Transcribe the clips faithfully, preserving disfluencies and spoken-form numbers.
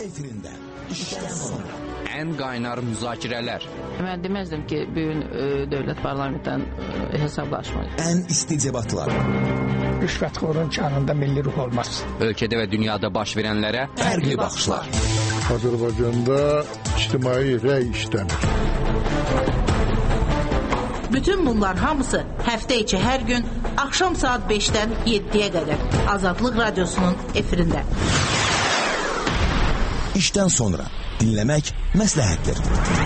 efirində işdən sonra ən qaynar müzakirələr. Mən deməzdim ki, bu gün dövlət parlamentdən hesablaşmaq. Ən isti debatlar. Rüşvətxorun canında milli ruh olmaz. Ölkədə və dünyada baş verənlərə fərqli baxışlar. Azərbaycanda ictimai rəy işlənir. Bütün bunlar hamısı həftə içi hər gün axşam saat beşdən yeddiyə qədər Azadlıq Radiosunun efirində. İşdən sonra dinləmək məsləhətdir.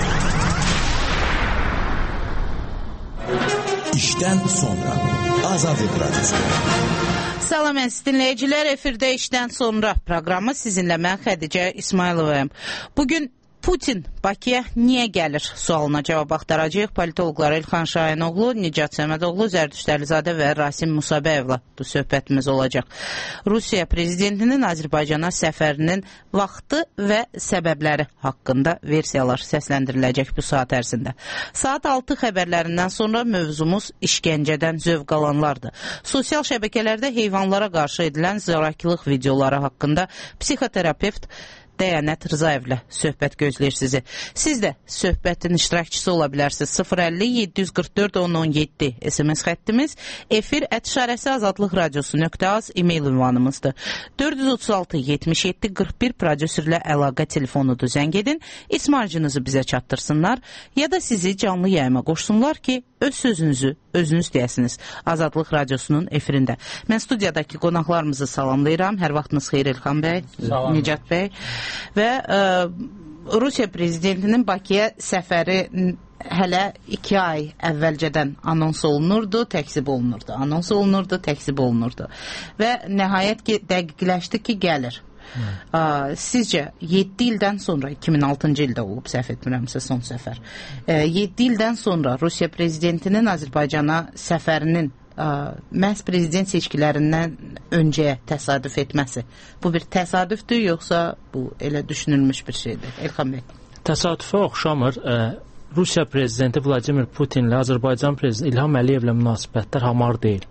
İşdən sonra Azadlıq Radiosu. Salam əziz dinləyicilər, efirdə işdən sonra proqramı sizinlə mən Xədicə İsmayılovayım. Bugün Putin Bakıya niyə gəlir sualına cavab axtaracağıq. Politologlar İlxan Şahinoğlu, Nicat Səmədoğlu, Zərdüşt Əlizadə və Rasim Musabəyevlə bu söhbətimiz olacaq. Rusiya prezidentinin Azərbaycana səfərinin vaxtı və səbəbləri haqqında versiyalar səsləndiriləcək bu saat ərzində. Saat altı xəbərlərindən sonra mövzumuz işgəncədən zövq alanlardır. Sosial şəbəkələrdə heyvanlara qarşı edilən zorakılıq videoları haqqında psixoterapevt Dəyanət Rızayevlə söhbət gözləyir sizi. Siz də söhbətin iştirakçısı ola bilərsiniz. sıfır əlli yeddi yüz qırx dörd on on yeddi S M S xəttimiz, efir ət işarəsi azadlıq radiosu nöqtə az e-mail ünvanımızdır. dörd yüz otuz altı yetmiş yeddi qırx bir prodüserlə əlaqə telefonudur. Zəng edin, ismarcınızı bizə çatdırsınlar ya da sizi canlı yayıma qoşsunlar ki, öz sözünüzü özünüz deyəsiniz. Azadlıq Radiosunun efirində. Mən studiyadakı qonaqlarımızı salamlayıram. Hər vaxtınız xeyir İlxan bəy, Nicat bəy. Və ə, Rusiya prezidentinin Bakıya səfəri hələ iki ay əvvəlcədən anons olunurdu, təkzib olunurdu. Anons olunurdu, təkzib olunurdu. Və nəhayət ki, dəqiqləşdi ki, gəlir. Ə, sizcə yeddi ildən sonra, iki min altıncı ildə olub, səhv etmirəmsə son səfər, ə, yeddi ildən sonra Rusiya prezidentinin Azərbaycana səfərinin ə, məhz prezident seçkilərindən öncəyə təsadüf etməsi, bu bir təsadüfdür, yoxsa bu elə düşünülmüş bir şeydir? Elxan bəy. Təsadüfə oxşamır. Ə, Rusiya prezidenti Vladimir Putinlə Azərbaycan prezidenti İlham Əliyevlə münasibətlər hamar deyil.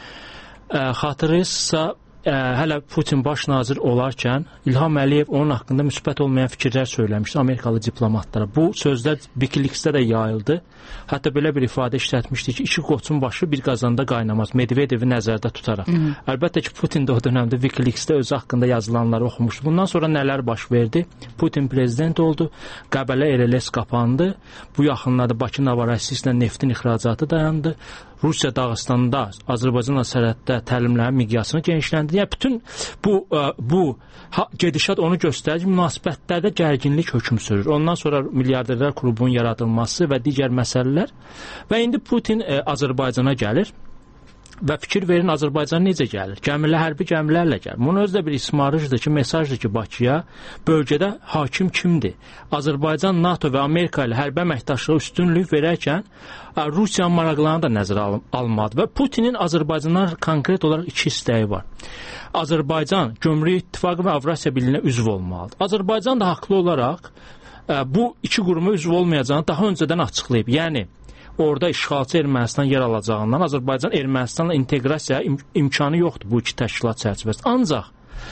Ə, xatırlayırsınızsa, Ə, hələ Putin baş nazir olarkən İlham Əliyev onun haqqında müsbət olmayan fikirlər söyləmişdi Amerikalı diplomatlara. Bu sözlər Wikileaksdə də yayıldı. Hətta belə bir ifadə işlətmişdi ki, iki qoçun başı bir qazanda qaynamaz. Medvedevi nəzərdə tutaraq. Hı -hı. Əlbəttə ki, Putin də o dönəmdə Wikileaksdə özü haqqında yazılanları oxumuşdu. Bundan sonra nələr baş verdi? Putin prezident oldu. Qəbələ R L S qapandı. Bu yaxınlarda Bakı Novorosiysklə neftin ixracatı dayandı. Rusiya Dağıstanda, Azərbaycanla sərhəddə təlimlərin miqyasını genişləndi. Yəni bütün bu bu ha, gedişat onu göstərir ki, münasibətlərdə gərginlik hökm sürür. Ondan sonra milyarderlər klubunun yaradılması və digər məsələlər. Və indi Putin e, Azərbaycana gəlir. Və fikir verin, Azərbaycan necə gəlir? Gəmilər, hərbi gəmilərlə gəlir. Bunun özü də bir ismarıcıdır ki, mesajdır ki, Bakıya bölgədə hakim kimdir? Azərbaycan, NATO və Amerika ilə hərbi əməkdaşlığa üstünlük verərkən Rusiyanın maraqlarını da nəzərə al almadı. Və Putinin Azərbaycandan konkret olaraq iki istəyi var. Azərbaycan Gömrük İttifaqı və Avrasiya Birliyinə üzv olmalıdır. Azərbaycan da haqlı olaraq bu iki quruma üzv olmayacağını daha öncədən açıqlayıb. Yəni, orada işğalçı Ermənistan yer alacağından Azərbaycan Ermənistanla inteqrasiya im imkanı yoxdur bu iki təşkilat çərçivəsində. Ancaq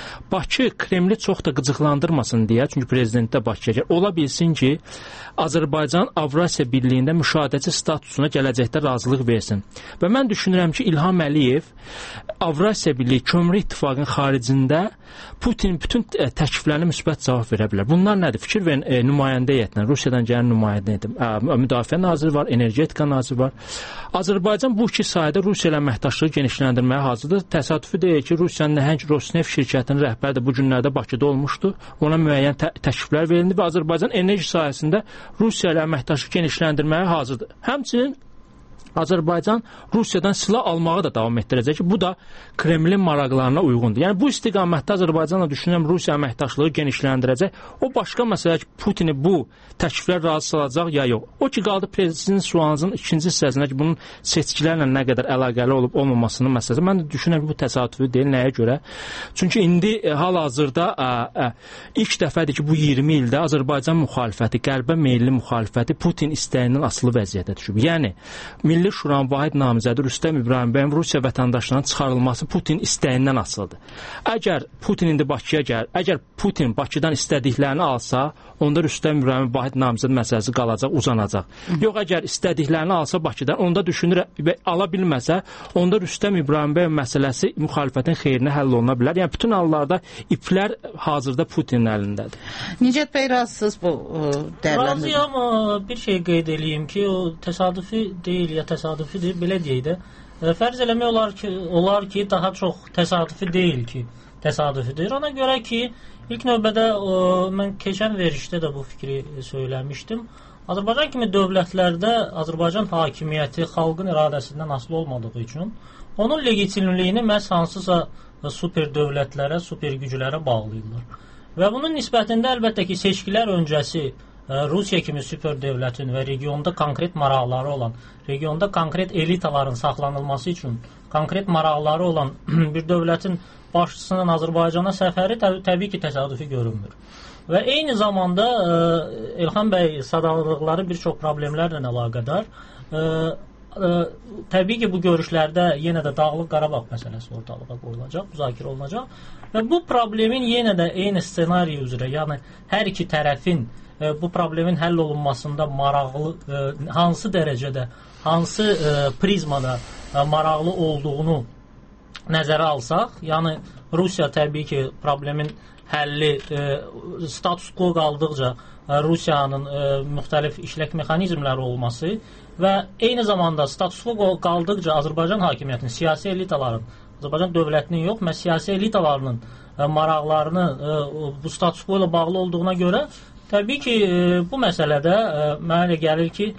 Bakı Kremli çox da qıcıqlandırmasın deyə, çünki prezident də Bakıya gəlir. Ola bilsin ki, Azərbaycan Avrasiya Birliyində müşahidəçi statusuna gələcəkdə razılıq versin. Və mən düşünürəm ki, İlham Əliyev Avrasiya Birliyi Kömrük İttifaqının xaricində Putin bütün təkliflərinə müsbət cavab verə bilər. Bunlar nədir? Fikir verin, e, nümayəndə heyətinə, Rusiyadan gələn nümayəndə heyətinə, e, müdafiə naziri var, energetika naziri var. Azərbaycan bu iki sahədə Rusiya ilə əməkdaşlığı genişləndirməyə hazırdır. Təsadüfi deyil ki, Rusiyanın nəhəng Rosneft şirkətinin rəhbəri də bu günlərdə Bakıda olmuşdu. Ona müəyyən tə təkliflər verildi və Azərbaycan enerji sahəsində Rusiya ilə əməkdaşlıq genişləndirməyə hazırdır. Həmçinin Azərbaycan Rusiyadan silah almağı da davam etdirəcək ki, bu da Kremlin maraqlarına uyğundur. Yəni bu istiqamətdə Azərbaycanla düşünürəm Rusiya əməkdaşlığı genişləndirəcək. O başqa məsələ ki, Putini bu təkliflər razı salacaq ya yox. O ki, qaldı prezident sualınızın ikinci hissəsində ki, bunun seçkilərlə nə qədər əlaqəli olub olmamasının məsələsi. Mən də düşünürəm ki, bu təsadüfi deyil. Nəyə görə? Çünki indi e, hal-hazırda e, e, ilk dəfədir ki, bu iyirmi ildə Azərbaycan müxalifəti, qərbə meyilli müxalifəti Putin istəyindən asılı vəziyyətə düşüb. Yəni Milli Şuranın vahid namizədi Rüstəm İbrahimbəyov Rusiya vətəndaşlarının çıxarılması Putin istəyindən asılıdır. Əgər Putin indi Bakıya gəlir, əgər Putin Bakıdan istədiklərini alsa, onda Rüstəm İbrahimbəyov vahid namizədi məsələsi qalacaq, uzanacaq. Yox, əgər istədiklərini alsa Bakıdan, onda düşünür və ala bilməsə, onda Rüstəm İbrahimbəyov məsələsi müxalifətin xeyrinə həll oluna bilər. Yəni bütün hallarda iplər hazırda Putinin əlindədir. Nicət bəy, razısınız bu dəyərləndirmə? Razıyam, bir şey qeyd edeyim ki, o təsadüfi deyil ya təsadüfidir, belə deyək də. Fərz eləmək olar ki, olar ki, daha çox təsadüfi deyil ki, təsadüfidir. Ona görə ki, ilk növbədə o, mən keçən verişdə də bu fikri söyləmişdim. Azərbaycan kimi dövlətlərdə Azərbaycan hakimiyyəti xalqın iradəsindən asılı olmadığı üçün onun legitimliyini məhz hansısa super dövlətlərə, super güclərə bağlayırlar. Və bunun nisbətində əlbəttə ki, seçkilər öncəsi Rusiya kimi süper dövlətin və regionda konkret maraqları olan, regionda konkret elitaların saxlanılması üçün konkret maraqları olan bir dövlətin başçısının Azərbaycana səfəri təb təbii ki, təsadüfi görünmür. Və eyni zamanda İlham bəy sadaladıqları bir çox problemlərlə əlaqədar. Təbii ki, bu görüşlərdə yenə də Dağlıq Qarabağ məsələsi ortalığa qoyulacaq, müzakirə olunacaq və bu problemin yenə də eyni ssenari üzrə, yəni hər iki tərəfin bu problemin həll olunmasında maraqlı, hansı dərəcədə, hansı prizmada maraqlı olduğunu nəzərə alsaq, yəni Rusiya təbii ki, problemin həlli status quo qaldıqca Rusiyanın müxtəlif işlək mexanizmləri olması və eyni zamanda status quo qaldıqca Azərbaycan hakimiyyətinin, siyasi elitaların, Azərbaycan dövlətinin yox, məhz siyasi elitalarının maraqlarını bu status quo ilə bağlı olduğuna görə təbii ki, bu məsələdə mənə gəlir ki,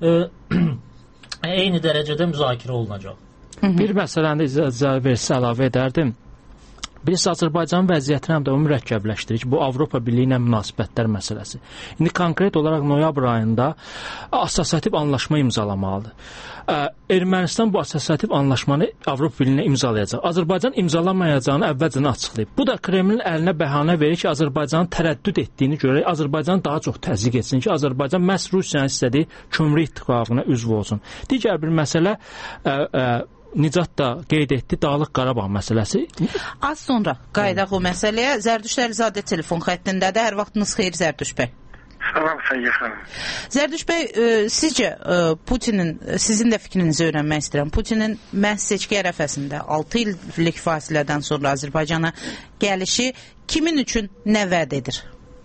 eyni dərəcədə müzakirə olunacaq. Bir məsələni icazə versə əlavə edərdim. Birisi Azərbaycanın vəziyyətini həm də o mürəkkəbləşdirir ki, bu Avropa Birliyi ilə münasibətlər məsələsi. İndi konkret olaraq noyabr ayında assosiativ anlaşma imzalamalıdır. Ermənistan bu assosiativ anlaşmanı Avropa Birliyinə imzalayacaq. Azərbaycan imzalamayacağını əvvəlcədən açıqlayıb. Bu da Kremlin əlinə bəhanə verir ki, Azərbaycanın tərəddüd etdiyini görək, Azərbaycan daha çox təzyiq etsin ki, Azərbaycan məhz Rusiyanın istədiyi kömrü ittifaqına üzv olsun. Digər bir məsələ ə, ə, Nicat da qeyd etdi, Dağlıq Qarabağ məsələsi. Az sonra qayıdaq o məsələyə. Zərdüşt Əlizadə telefon xəttindədir. Hər vaxtınız xeyir, Zərdüşt bəy. Salam, Sayın xanım. Zərdüşt bəy, e, sizcə e, Putinin, sizin də fikrinizi öyrənmək istəyirəm. Putinin məhz seçki ərəfəsində altı illik fasilədən sonra Azərbaycana gəlişi kimin üçün nə vəd edir?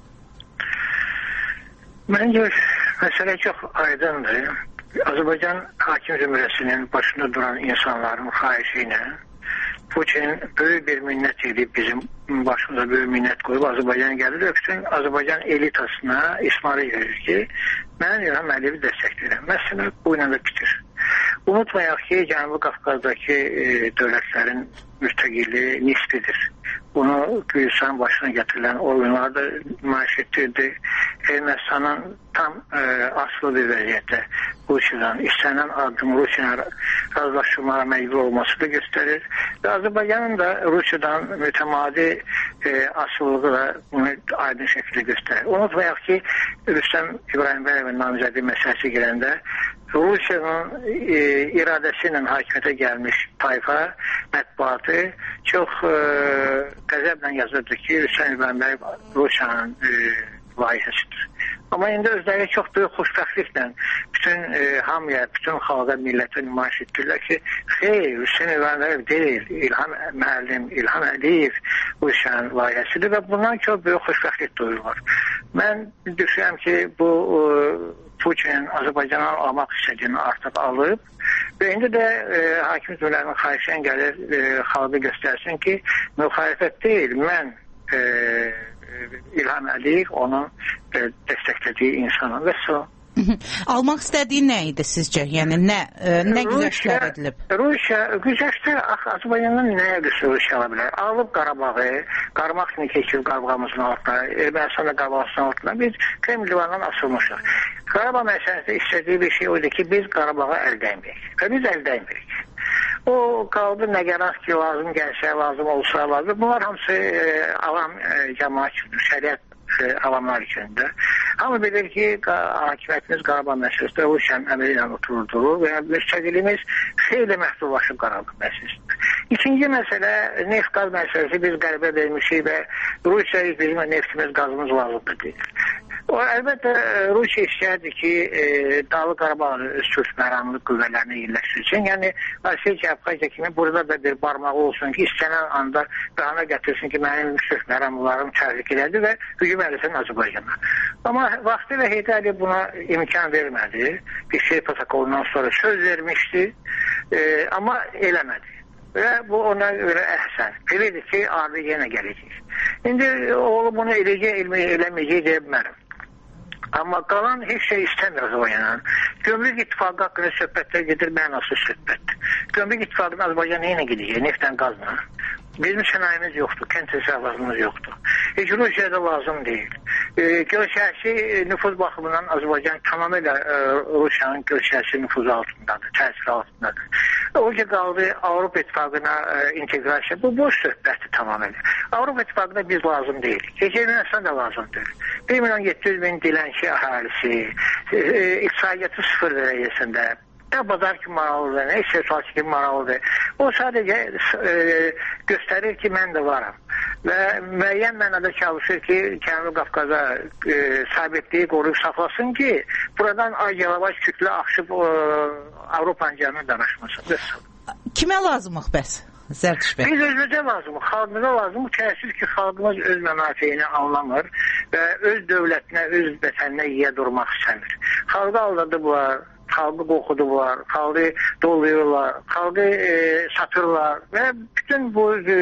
Məncə məsələ çox aydındır. Azərbaycan hakim zümrəsinin başında duran insanların xahişi ilə Putin böyük bir minnət edib, bizim başımıza böyük minnət qoyub Azərbaycana gəlir və bütün Azərbaycan elitasına ismarı verir ki, mən İlham Əliyevi dəstəkləyirəm. Məsələ bu ilə də bitir. Unutmayaq ki, Cənubi Qafqazdakı e, dövlətlərin müstəqilliyi nisbidir. Bunu Gürcistan başına gətirilən oyunlarda nümayiş etdirdi. Ermənistanın tam e, asılı bir vəziyyətdə Rusiyadan istənilən addım Rusiyanın razılaşdırmalara məcbur olması da göstərir. Və Azərbaycanın da Rusiyadan mütəmadi e, asılılığı da bunu aydın şəkildə göstərir. Unutmayaq ki, Rüstəm İbrahimbəyovun namizədi məsələsi girəndə Rusiyanın e, iradəsi ilə hakimiyyətə gəlmiş tayfa mətbuatı çox e, qəzəblə yazırdı ki, Rüstəm İbrahimbəyov Rusiyanın e, layihəsidir. Amma indi özləri çox böyük xoşbəxtliklə bütün e, hamıya, bütün xalqa, millətə nümayiş etdirlər ki, xeyr, Rüstəm İbrahimbəyov deyil, İlham müəllim, İlham Əliyev Rusiyanın layihəsidir və bundan çox böyük xoşbəxtlik duyurlar. Mən düşünürəm ki, bu e, Putin Azərbaycanı almaq istədiyini artıq alıb və indi də e, hakim zümrənin xahişən gəlir e, xalqı göstərsin ki, müxalifət deyil, mən e, İlham Əliyev onun e, dəstəklədiyi insanım və so. Almaq istədiyi nə idi sizcə? Yəni nə, e, nə güzəştlər edilib? Rusiya, güzəştlər Azərbaycandan nəyə qüsur Rusiya ala bilər? Alıb Qarabağı, Qarabağ kimi keçib Qarabağımızın altına, Ermənistan'da Qarabağımızın altına biz Kreml divanından asılmışıq. Qarabağ məsələsində istədiyi bir şey oydu ki, biz Qarabağı əldəymirik və biz əldəymirik. O qaldı nəgəran ki, lazım gəlsə, lazım olsa, lazım. Bunlar hamısı e, avam e, cəmaat üçündür, şəriət e, avamlar üçündür. Hamı bilir ki, hakimiyyətimiz Qarabağ məsələsində Rusiyanın əmri ilə oturulduğu və müstəqilliyimiz xeyli məhdudlaşıb Qarabağ məsələsində. İkinci məsələ, neft-qaz məsələsi biz qəribə vermişik və Rusiyaya bizim neftimiz, qazımız lazımdır deyil. O, əlbəttə, Rusiya istəyərdi ki, e, Dağlıq Qarabağın sülh məramlıq qüvvələrini yerləşdirsin. Yəni, Asiya Abxaziya kimi burada da bir barmağı olsun ki, istənən anda qana gətirsin ki, mənim sülh məramlılarım tərik elədi və hücum eləsin Azərbaycana. Amma vaxtilə Heydər Əliyev buna imkan vermədi. Bir şey protokolundan sonra söz vermişdi, e, amma eləmədi. Və bu ona görə əhsən. Bilidir ki, abi yenə gələcək. İndi oğlu bunu eləyəcək, eləməyəcək deyə bilmərəm. Amma qalan heç şey istəmir Azərbaycanın. Gömrük İttifaqı haqqında söhbətlər gedir, mənasız söhbətdir. Gömrük İttifaqının Azərbaycan neyinə gedəcək? Neftdən, qazla. Bizim sənayimiz yoxdur, kənd təsərrüfatımız yoxdur. Heç Rusiyada lazım deyil. E, Gölşəhəsi nüfuz baxımından Azərbaycan tamamilə e, Rusiyanın Gölşəhəsi nüfuzu altındadır, təsiri altındadır. O ki qaldı Avropa İttifaqına e, inteqrasiya, bu boş söhbətdir tamamilə. Avropa İttifaqına biz lazım deyilik. Heç Ermənistan da lazımdır. bir milyon yeddi yüz min dilənçi əhalisi, e, e, iqtisadiyyatı sıfır dərəcəsində, nə bazar kimi maraqlıdır, nə istehsal kimi maraqlıdır. O sadəcə e, göstərir ki, mən də varam. Və müəyyən mənada çalışır ki, Cənubi Qafqaza e, sabitliyi qoruyub saxlasın ki, buradan ay-yalavac kütlə axışıb e, Avropanın canına danaşmasın. Kimə lazımıq bəs? Zərdiş bəy. Biz özümüzə lazımıq, xalqımıza lazımıq. Təəssüf ki, xalqımız öz mənafeyini anlamır və öz dövlətinə, öz vətəninə yiyə durmaq istəmir. Xalqı aldadıblar, xalqı qorxudular, xalqı dolayırlar, xalqı e, satırlar və bütün bu e,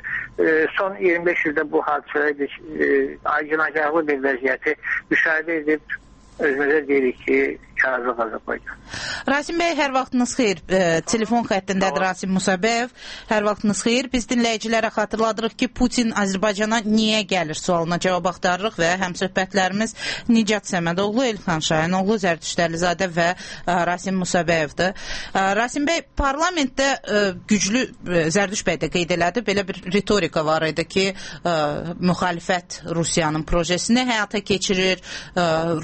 e, son iyirmi beş ildə bu hadisələri e, acınacaqlı bir vəziyyəti müşahidə edib özümüzə deyirik ki, yazıq Azərbaycan. Rasim bəy, hər vaxtınız xeyir. E, telefon xəttindədir Rasim Musabəyev. Hər vaxtınız xeyir. Biz dinləyicilərə xatırladırıq ki, Putin Azərbaycana niyə gəlir sualına cavab axtarırıq və həmsöhbətlərimiz Nicat Səmədoğlu, Elxan Şahinoğlu, Zərdüşt Əlizadə və e, Rasim Musabəyevdir. E, Rasim bəy, parlamentdə e, güclü, e, Zərdüşt bəy də qeyd elədi, belə bir ritorika var idi ki, e, müxalifət Rusiyanın projesini həyata keçirir. E,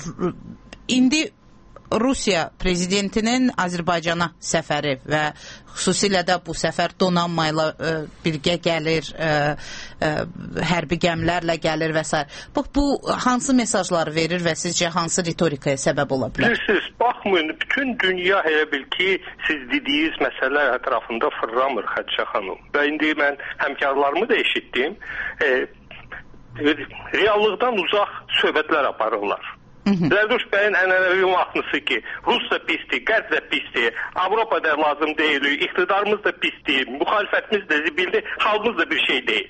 İndi Rusiya prezidentinin Azərbaycana səfəri və xüsusilə də bu səfər donanma ilə e, birgə gəlir, e, e, hərbi gəmilərlə gəlir və s. Bax, bu hansı mesajlar verir və sizcə hansı ritorikaya səbəb ola bilər? Bilirsiniz, baxmayın, bütün dünya elə bil ki, siz dediyiniz məsələlər ətrafında fırlamır Xədicə xanım. Və indi mən həmkarlarımı da eşitdim, e, reallıqdan uzaq söhbətlər aparırlar. Zərdüşt bəyin ənənəvi mahnısı ki, Rus da pisdir, Qərb də pisdir, Avropa da lazım deyil, iqtidarımız da pisdir, müxalifətimiz də zibildir, halımız da bir şey deyil.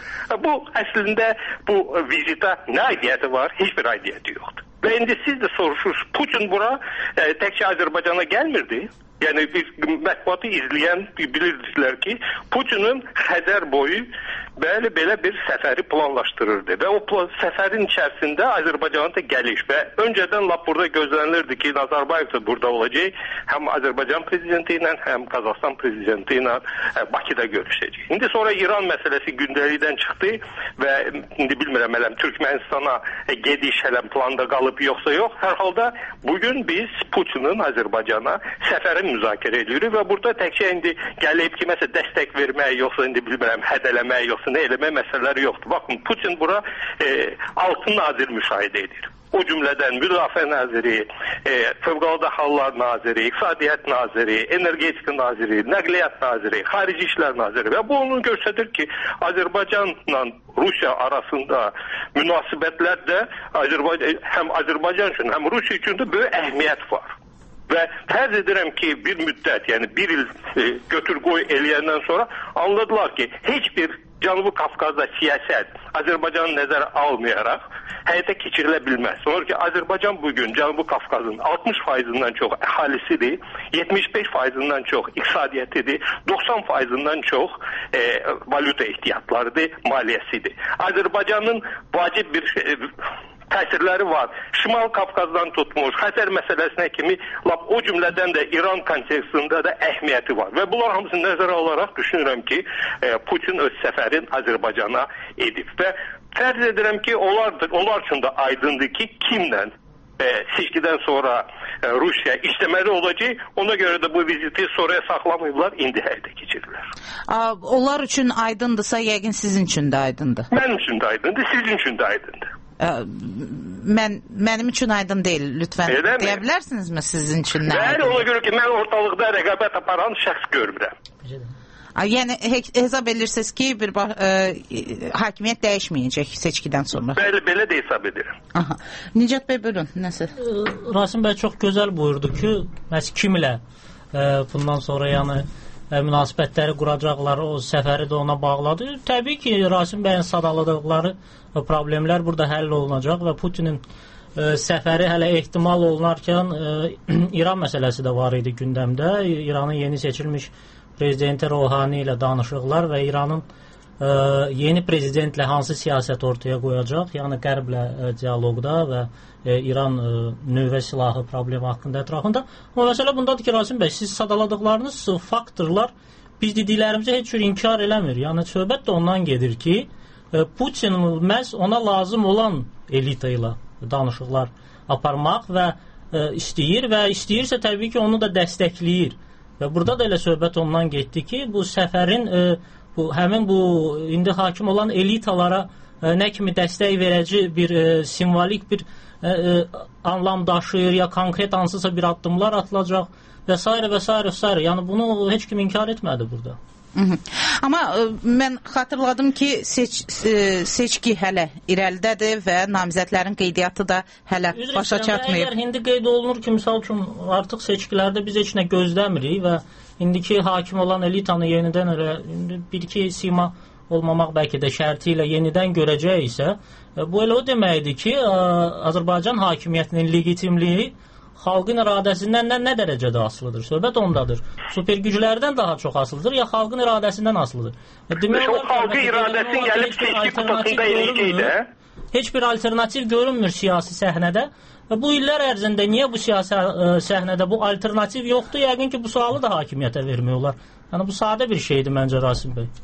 Bu əslində bu vizita nə aidiyyəti var? Heç bir aidiyyəti yoxdur. Və indi siz də soruşursunuz, Putin bura e, təkcə Azərbaycana gəlmirdi. Yəni biz mətbuatı izləyən bilirdilər ki, Putinin Xəzər boyu belə belə bir səfəri planlaşdırırdı və o plan, səfərin içərisində Azərbaycana da gəliş və öncədən lap burada gözlənilirdi ki, Nazarbayev da burada olacaq, həm Azərbaycan prezidenti ilə, həm Qazaxstan prezidenti ilə Bakıda görüşəcək. İndi sonra İran məsələsi gündəlikdən çıxdı və indi bilmirəm, hələm Türkmənistana gediş hələm planda qalıb yoxsa yox. Hər halda bugün biz Putinin Azərbaycana səfərin müzakirə edirik və burada təkcə indi gəlib ki, məsələn, dəstək vermək, yoxsa indi bilmirəm, hədələmək, yoxsa nə eləmək məsələləri yoxdur. Baxın, Putin bura e, altı nazir müşahidə edir. O cümlədən Müdafiə naziri, e, Fövqəladə Hallar naziri, İqtisadiyyat naziri, Energetika naziri, Nəqliyyat naziri, Xarici İşlər naziri və bu onu göstərir ki, Azərbaycanla Rusiya arasında münasibətlərdə Azərbaycan, həm Azərbaycan üçün, həm Rusiya üçün də böyük əhəmiyyət var. Və fərz edirəm ki, bir müddət, yəni bir il e, götür-qoy eləyəndən sonra anladılar ki, heç bir Cənubi Qafqazda siyasət Azərbaycanı nəzərə almayaraq həyata keçirilə bilməz. Sonra ki, Azərbaycan bugün Cənubi Qafqazın altmış faizindən çox əhalisidir, yetmiş beş faizindən çox iqtisadiyyətidir, doxsan faizindən çox e, valyuta ehtiyatlarıdır, maliyyəsidir. Azərbaycanın vacib bir e, təsirləri var. Şimal Qafqazdan tutmuş, Xəzər məsələsinə kimi lap o cümlədən də İran kontekstində də əhmiyyəti var. Və bunlar hamısını nəzərə alaraq düşünürəm ki, Putin öz səfərin Azərbaycana edib. Və fərz edirəm ki, onlardır, onlar üçün də aydındır ki, kimlə e, seçkidən sonra e, Rusiya işləməli olacaq. Ona görə də bu viziti sonraya saxlamayıblar, indi həyata keçirirlər. A, onlar üçün aydındırsa, yəqin sizin üçün də aydındır. Mənim üçün də aydındır, sizin üçün də aydındır. A, mən, mənim üçün aydın deyil, lütfən. Elə deyə bilərsinizmi sizin üçün nə Bəli, aydın? ona görə ki, mən ortalıqda rəqabət aparan şəxs görmürəm. A, yəni hesab edirsiniz ki, bir e, hakimiyyət dəyişməyəcək seçkidən sonra. Bəli, belə də hesab edirəm. Aha. Nicat bəy, buyurun, nəsə? Rasim bəy çox gözəl buyurdu ki, məhz kimlə e, bundan sonra yəni e, münasibətləri quracaqlar, o səfəri də ona bağladı. Təbii ki, Rasim bəyin sadaladıqları problemlər burada həll olunacaq və Putinin e, səfəri hələ ehtimal olunarkən e, İran məsələsi də var idi gündəmdə. İranın yeni seçilmiş prezidenti Rohani ilə danışıqlar və İranın e, yeni prezidentlə hansı siyasət ortaya qoyacaq, yəni Qərblə e, dialoqda və e, İran e, nüvə silahı problemi haqqında ətrafında. Amma məsələ bundadır ki, Rasim bəy, siz sadaladıqlarınız faktorlar biz dediklərimizi heç cür inkar eləmir. Yəni söhbət də ondan gedir ki, e, Putin məhz ona lazım olan elita ilə danışıqlar aparmaq və e, istəyir və istəyirsə təbii ki, onu da dəstəkləyir. Və burada da elə söhbət ondan getdi ki, bu səfərin e, bu, həmin bu indi hakim olan elitalara e, nə kimi dəstək verici bir e, simvolik bir e, e, anlam daşıyır ya konkret hansısa bir addımlar atılacaq və s. və s. və s. Yəni bunu heç kim inkar etmədi burada. Hı -hı. Amma ə, mən xatırladım ki, seç, ə, seçki hələ irəlidədir və namizədlərin qeydiyyatı da hələ Üzr başa istəyirəm, çatmayıb. Əgər indi qeyd olunur ki, misal üçün artıq seçkilərdə biz heç nə gözləmirik və indiki hakim olan elitanı yenidən elə bir-iki sima olmamaq bəlkə də şərti ilə yenidən görəcəksə, bu elə o deməkdir ki, ə, Azərbaycan hakimiyyətinin legitimliyi xalqın iradəsindən nə, nə dərəcədə asılıdır? Söhbət ondadır. Super güclərdən daha çox asılıdır ya xalqın iradəsindən asılıdır? Demək o xalqın iradəsi gəlib seçki kutasında eləyəcəkdə? Heç bir alternativ görünmür siyasi səhnədə. Və bu illər ərzində niyə bu siyasi ə, səhnədə bu alternativ yoxdur? Yəqin ki, bu sualı da hakimiyyətə vermək olar. Yəni bu sadə bir şeydir məncə, Rasim bəy.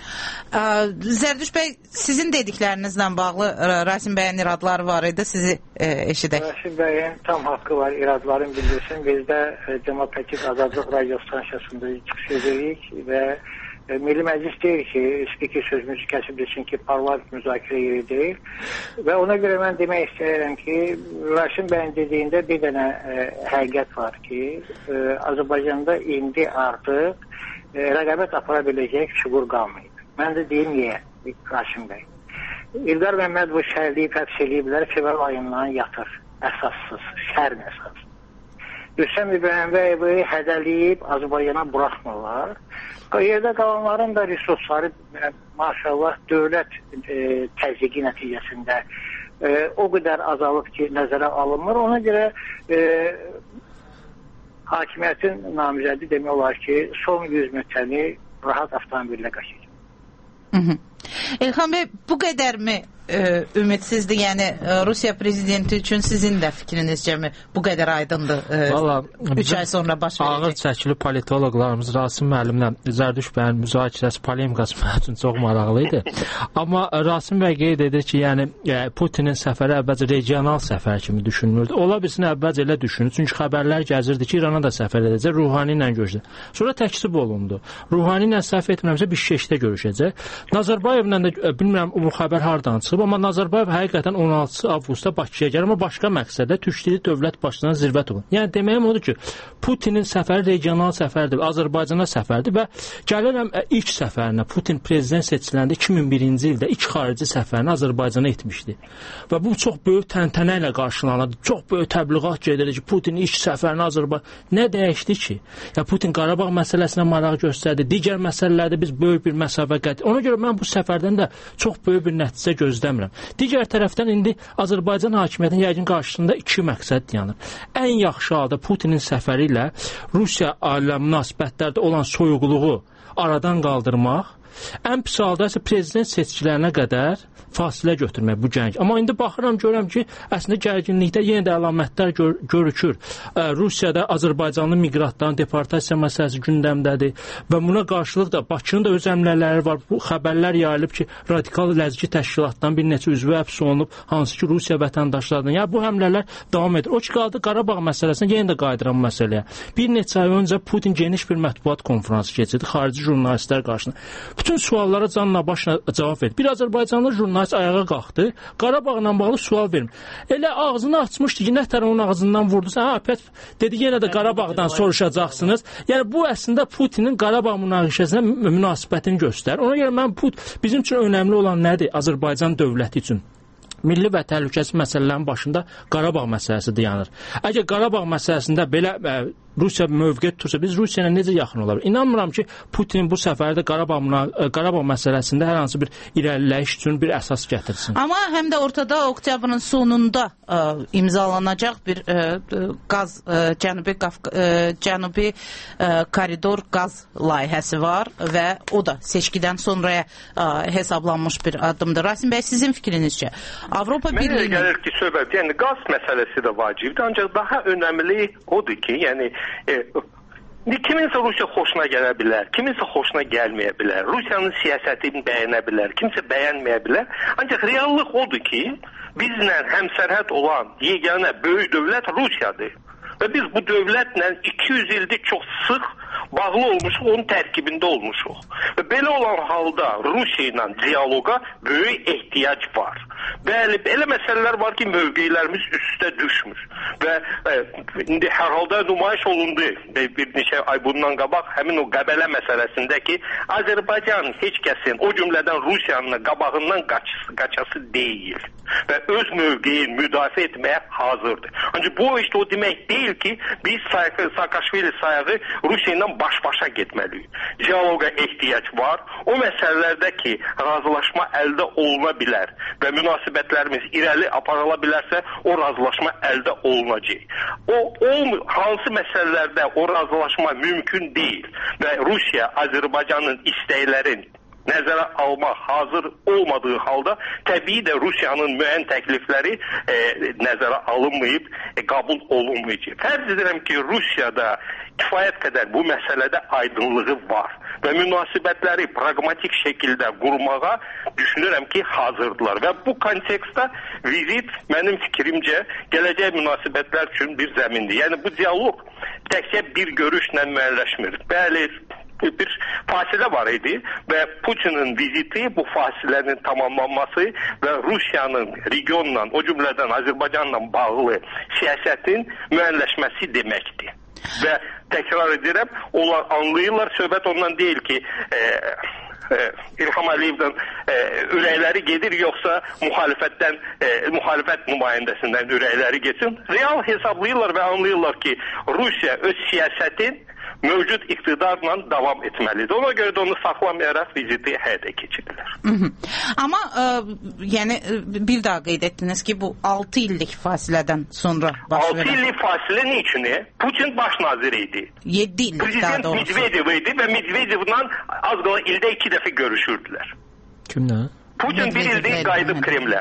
Zərdüş bəy, sizin dediklərinizlə bağlı Rasim bəyin iradları var idi, sizi e, eşidək. Rasim bəyin tam haqqı var, iradların bildirsin. Biz də e, Demokratik Azadlıq Radio stansiyasında çıxış edirik və e, Milli Məclis deyir ki, spiker sözümüzü kəsib desin ki, parlament müzakirə yeri deyil. Və ona görə mən demək istəyirəm ki, Rasim bəyin dediyində bir dənə e, həqiqət var ki, e, Azərbaycanda indi artıq e, rəqabət apara biləcək fiqur qalmayıb. Mən də deyim niyə, Rasim bəy. İlqar Məmmədov şəhərliyib, həbs eləyiblər, fevral ayından yatır, əsassız, şərin əsas. Rüstəm İbrahimbəyevi hədəliyib, Azərbaycana buraxmırlar. Yerdə qalanların da resursları, maşallah, dövlət e, təzyiqi nəticəsində e, o qədər azalıb ki, nəzərə alınmır. Ona görə e, hakimiyyətin namizədi demək olar ki, son yüz metrəni rahat avtomobillə qaçacaq. Hı -hı. İlham bəy, bu qədərmi e, ümidsizdir? Yəni e, Rusiya prezidenti üçün sizin də fikrinizcəmi bu qədər aydındır? E, Valla üç ay sonra baş verəcək. Ağır çəkili politoloqlarımız Rasim müəllimlə Zərdüş bəyin müzakirəsi, polemikası mənim üçün çox maraqlı idi. Amma Rasim bəy qeyd edir ki, yəni e, Putinin səfəri əvvəlcə regional səfər kimi düşünülürdü. Ola bilsin əvvəlcə elə düşünür. Çünki xəbərlər gəzirdi ki, İrana da səfər edəcək, Ruhani ilə görüşəcək. Sonra təksib olundu. Ruhani ilə səhv etmirəmsə Bişkeşdə görüşəcək. Nazarbayevlə də bilmirəm bu xəbər hardan çıxıb, amma Nazarbayev həqiqətən on altısı avqustda Bakıya gəlir, amma başqa məqsədlə Türkdili dövlət başçısına zirvət olur. Yəni deməyim odur ki, Putinin səfəri regional səfərdir, Azərbaycana səfərdir və gəlirəm ilk səfərinə Putin prezident seçiləndə iki min birinci ildə ilk xarici səfərini Azərbaycana etmişdi. Və bu çox böyük təntənə ilə qarşılanırdı. Çox böyük təbliğat gedirdi ki, Putin ilk səfərini Azərbaycan nə dəyişdi ki? Ya Putin Qarabağ məsələsinə maraq göstərdi. Digər məsələlərdə biz böyük bir məsafə qət. Ona görə mən bu səfərdən də çox böyük bir nəticə gözləmirəm. Digər tərəfdən indi Azərbaycan hakimiyyətinin yəqin qarşısında iki məqsəd yanır. Ən yaxşı halda Putinin səfəri ilə Rusiya ilə münasibətlərdə olan soyuqluğu aradan qaldırmaq ən pis halda isə prezident seçkilərinə qədər fasilə götürmək bu gərgin. Amma indi baxıram, görürəm ki, əslində gərginlikdə yenə də əlamətlər gör görükür. Ə, Rusiyada Azərbaycanlı miqrantların deportasiya məsələsi gündəmdədir və buna qarşılıq da Bakının da öz əmrləri var. Bu xəbərlər yayılıb ki, radikal ləzgi təşkilatdan bir neçə üzvü həbs olunub, hansı ki, Rusiya vətəndaşlarından. Yəni bu həmlələr davam edir. O ki, qaldı Qarabağ məsələsinə, yenə də qayıdıram məsələyə. Bir neçə ay öncə Putin geniş bir mətbuat konfransı keçirdi xarici jurnalistlər qarşısında. Bütün suallara canla başla cavab verdi. Bir Azərbaycanlı jurnalist ayağa qalxdı, Qarabağla bağlı sual vermir. Elə ağzını açmışdı ki, nətər onun ağzından vurdusa, hə, pət dedi, yenə də Qarabağdan soruşacaqsınız. Yəni bu əslində Putinin Qarabağ münaqişəsinə münasibətini göstərir. Ona görə mən Put bizim üçün önəmli olan nədir Azərbaycan dövləti üçün? Milli və təhlükəsiz məsələlərin başında Qarabağ məsələsi dayanır. Əgər Qarabağ məsələsində belə ə, Rusiya mövqe tutursa, biz Rusiya ilə necə yaxın olar? İnanmıram ki, Putin bu səfər də Qarabağ, Qarabağ məsələsində hər hansı bir irəliləyiş üçün bir əsas gətirsin. Amma həm də ortada oktyabrın sonunda ə, imzalanacaq bir ə, qaz, ə, Cənubi, Qafq ə, Cənubi ə, koridor qaz layihəsi var və o da seçkidən sonraya ə, hesablanmış bir addımdır. Rasim bəy, sizin fikrinizcə? Avropa Birliyi... Mənə gəlir ki, söhbət, yəni qaz məsələsi də vacibdir, ancaq daha önəmli odur ki, yəni e, kiminsə Rusiya xoşuna gələ bilər, kiminsə xoşuna gəlməyə bilər, Rusiyanın siyasətini bəyənə bilər, kimsə bəyənməyə bilər, ancaq reallıq odur ki, bizlə həmsərhəd olan yeganə böyük dövlət Rusiyadır və biz bu dövlətlə iki yüz ildir çox sıx bağlı olmuşuq, onun tərkibində olmuşuq. Və belə olan halda Rusiya ilə diyaloqa böyük ehtiyac var. Bəli, elə məsələlər var ki, mövqelərimiz üstə düşmür. Və e, indi hər halda nümayiş olundu bir neçə ay bundan qabaq həmin o Qəbələ məsələsində ki, Azərbaycan heç kəsin, o cümlədən Rusiyanın qabağından qaçası, qaçası deyil və öz mövqeyin müdafiə etməyə hazırdır. Ancaq bu işte o demək deyil ki, biz Saakashvili sayağı Rusiya ilə baş-başa getməliyik. Diyaloqa ehtiyac var. O məsələlərdə ki, razılaşma əldə oluna bilər və münasibətlərimiz irəli aparıla bilərsə, o razılaşma əldə olunacaq. O, o hansı məsələlərdə o razılaşma mümkün deyil və Rusiya Azərbaycanın istəklərin nəzərə almaq hazır olmadığı halda təbii də Rusiyanın müəyyən təklifləri e, nəzərə alınmayıb, e, qəbul olunmayacaq. Fərz edirəm ki, Rusiyada kifayət qədər bu məsələdə aydınlığı var və münasibətləri pragmatik şəkildə qurmağa düşünürəm ki, hazırdılar və bu kontekstdə vizit mənim fikrimcə gələcək münasibətlər üçün bir zəmindir. Yəni bu diyaloq təkcə bir görüşlə müəyyənləşmir. Bəli, bir fasilə var idi və Putinin viziti bu fasilənin tamamlanması və Rusiyanın regionla, o cümlədən Azərbaycanla bağlı siyasətin müəyyənləşməsi deməkdir. Və təkrar edirəm, onlar anlayırlar, söhbət ondan deyil ki, e, e, İlham Əliyevdən e, ürəkləri gedir, yoxsa müxalifətdən, e, müxalifət nümayəndəsindən ürəkləri geçsin. Real hesablayırlar və anlayırlar ki, Rusiya öz siyasətin mövcud iqtidarla davam etməlidir. Ona görə də onu saxlamayaraq viziti həyata keçirirlər. Amma ə, yəni bir daha qeyd etdiniz ki, bu altı illik fasilədən sonra baş verən. altı illik fasilə nə üçün? Putin baş naziri idi. yeddi illik daha doğrusu. Prezident Medvedev idi və Medvedevlə az qala ildə iki dəfə görüşürdülər. Kimlə? Putin bir ildə qayıdıb Kremlə.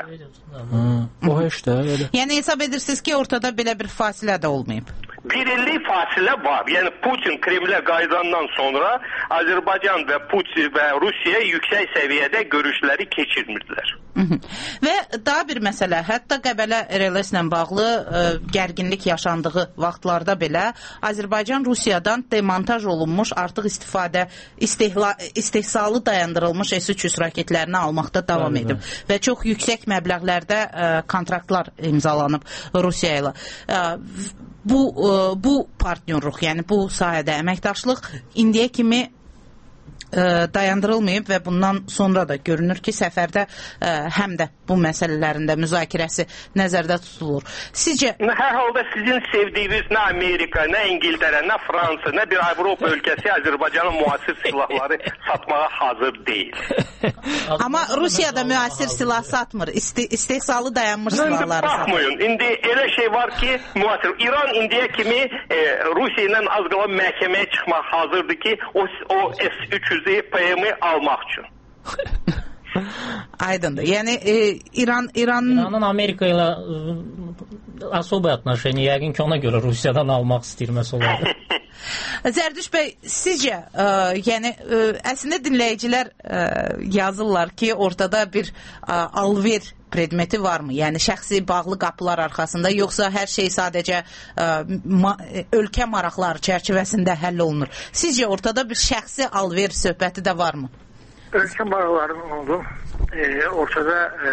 O işte öyle. Yəni hesab edirsiniz ki, ortada belə bir fasilə də olmayıb. Bir illik fasilə var. Yəni Putin Kremlə qayıdandan sonra Azərbaycan və Putin və Rusiya yüksək səviyyədə görüşləri keçirmirdilər. Hı -hı. Və daha bir məsələ, hətta Qəbələ R L S-lə bağlı ə, gərginlik yaşandığı vaxtlarda belə Azərbaycan Rusiyadan demontaj olunmuş, artıq istifadə istehla, istehsalı dayandırılmış S üç yüz raketlərini almaqda davam edib və çox yüksək məbləğlərdə ə, kontraktlar imzalanıb Rusiya ilə. Ə, bu ə, bu partnyorluq, yəni bu sahədə əməkdaşlıq indiyə kimi dayandırılmayıb və bundan sonra da görünür ki, səfərdə ə, həm də bu məsələlərində müzakirəsi nəzərdə tutulur. Sizcə... Hər halda sizin sevdiyiniz nə Amerika, nə İngiltərə, nə Fransa, nə bir Avropa ölkəsi Azərbaycanın müasir silahları satmağa hazır deyil. Amma Rusiya da müasir silah satmır. İste, istehsalı dayanmış silahları satmır. Baxmayın, indi elə şey var ki, müasir İran indiyə kimi e, Rusiya ilə az qala məhkəməyə çıxmaq hazırdır ki, o, o S üç yüz Füze P M almaq üçün. Aydındır. Yəni e, İran İranın İranın Amerika ilə особое отношение yəqin ki ona görə Rusiyadan almaq istəyir məsələ. Zərdüş bəy, sizcə ə, yəni ə, əslində dinləyicilər ə, yazırlar ki, ortada bir ə, alver predmeti varmı? Yəni şəxsi bağlı qapılar arxasında, yoxsa hər şey sadəcə ə, ma ölkə maraqları çərçivəsində həll olunur? Sizcə ortada bir şəxsi alver söhbəti də varmı? Ölkə maraqlarının olduğu e, ortada e,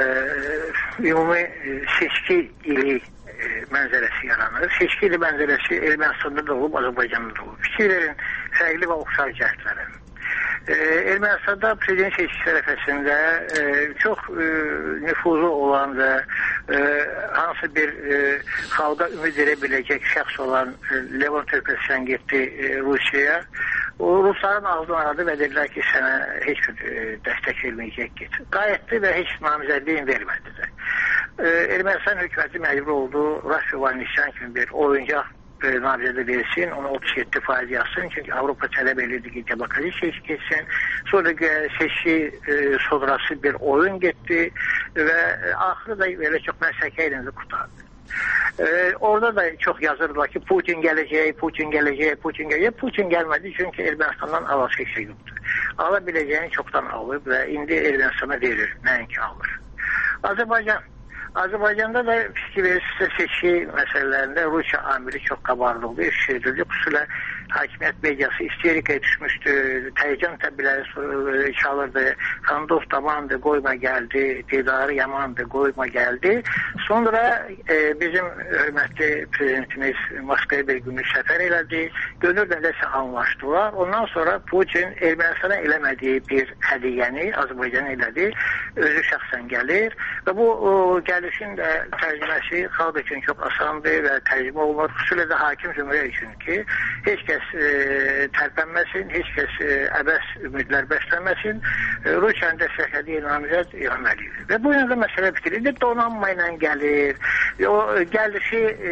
ümumi e, seçki ili e, mənzərəsi yaranır. Seçki ili mənzərəsi Ermənistanda da olub, Azərbaycanda da olub. Fikir verin, fərqli və oxşar cəhdləri. E, Ermənistanda prezident seçkisi ərəfəsində e, çox e, nüfuzu olan və e, hansı bir e, xalqa ümid verə biləcək şəxs olan e, Levon Törpəsiyan getdi e, Rusiyaya. O Rusların ağzını aradı və dedilər ki, sənə heç bir e, dəstək verməyəcək get. Qayətli və heç namizədliyin vermədi də. E, Ermənistan hökuməti məcbur oldu, Rasyo Vanisyan kimi bir oyuncaq e, namizədə versin, ona otuz yeddi faiz yazsın, çünki Avropa tələb edirdi ki, demokratik seçki geçsin. Sonra seçki e, sonrası bir oyun getdi və e, axırı da belə çox məsəkə ilə qutardı. Ee, orada da çok yazırdılar ki Putin geleceği, Putin geleceği, Putin geleceği. Putin gelmedi çünkü Ermenistan'dan alası bir şey yoktu. Alabileceğini çoktan alır ve indi Ermenistan'a verir. Neyinki alır. Azerbaycan Azerbaycan'da da fikir verirse seçki meselelerinde Rusya amiri çok kabarıldı. Eşittirdi. Kusura hakimiyet medyası isterikaya düşmüştü. Televizyonun tabileri çalırdı. Kandov tamandı, koyma geldi. Didarı yamandı, koyma geldi. Sonra e, bizim hürmetli prezidentimiz Moskva'ya bir günlük sefer elədi. Gönül neredeyse anlaştılar. Ondan sonra Putin Ermenistan'a eləmədiği bir hediyeni Azerbaycan'a elədi. Özü şəxsən gəlir. Ve bu o, gəlişin de tərcüməsi xalq üçün çox asandır və tərcümə olunur. Xüsusilə də hakim cümhuriyyət üçün ki, heç kəs e, tərpənməsin, heç kəs e, əbəs ümidlər bəslənməsin. E, Rusiyanın dəstəklədiyi namizəd İlham Əliyev. Və bu yöndə məsələ bitirir. Donanma ilə gəlir. O gəlişi e,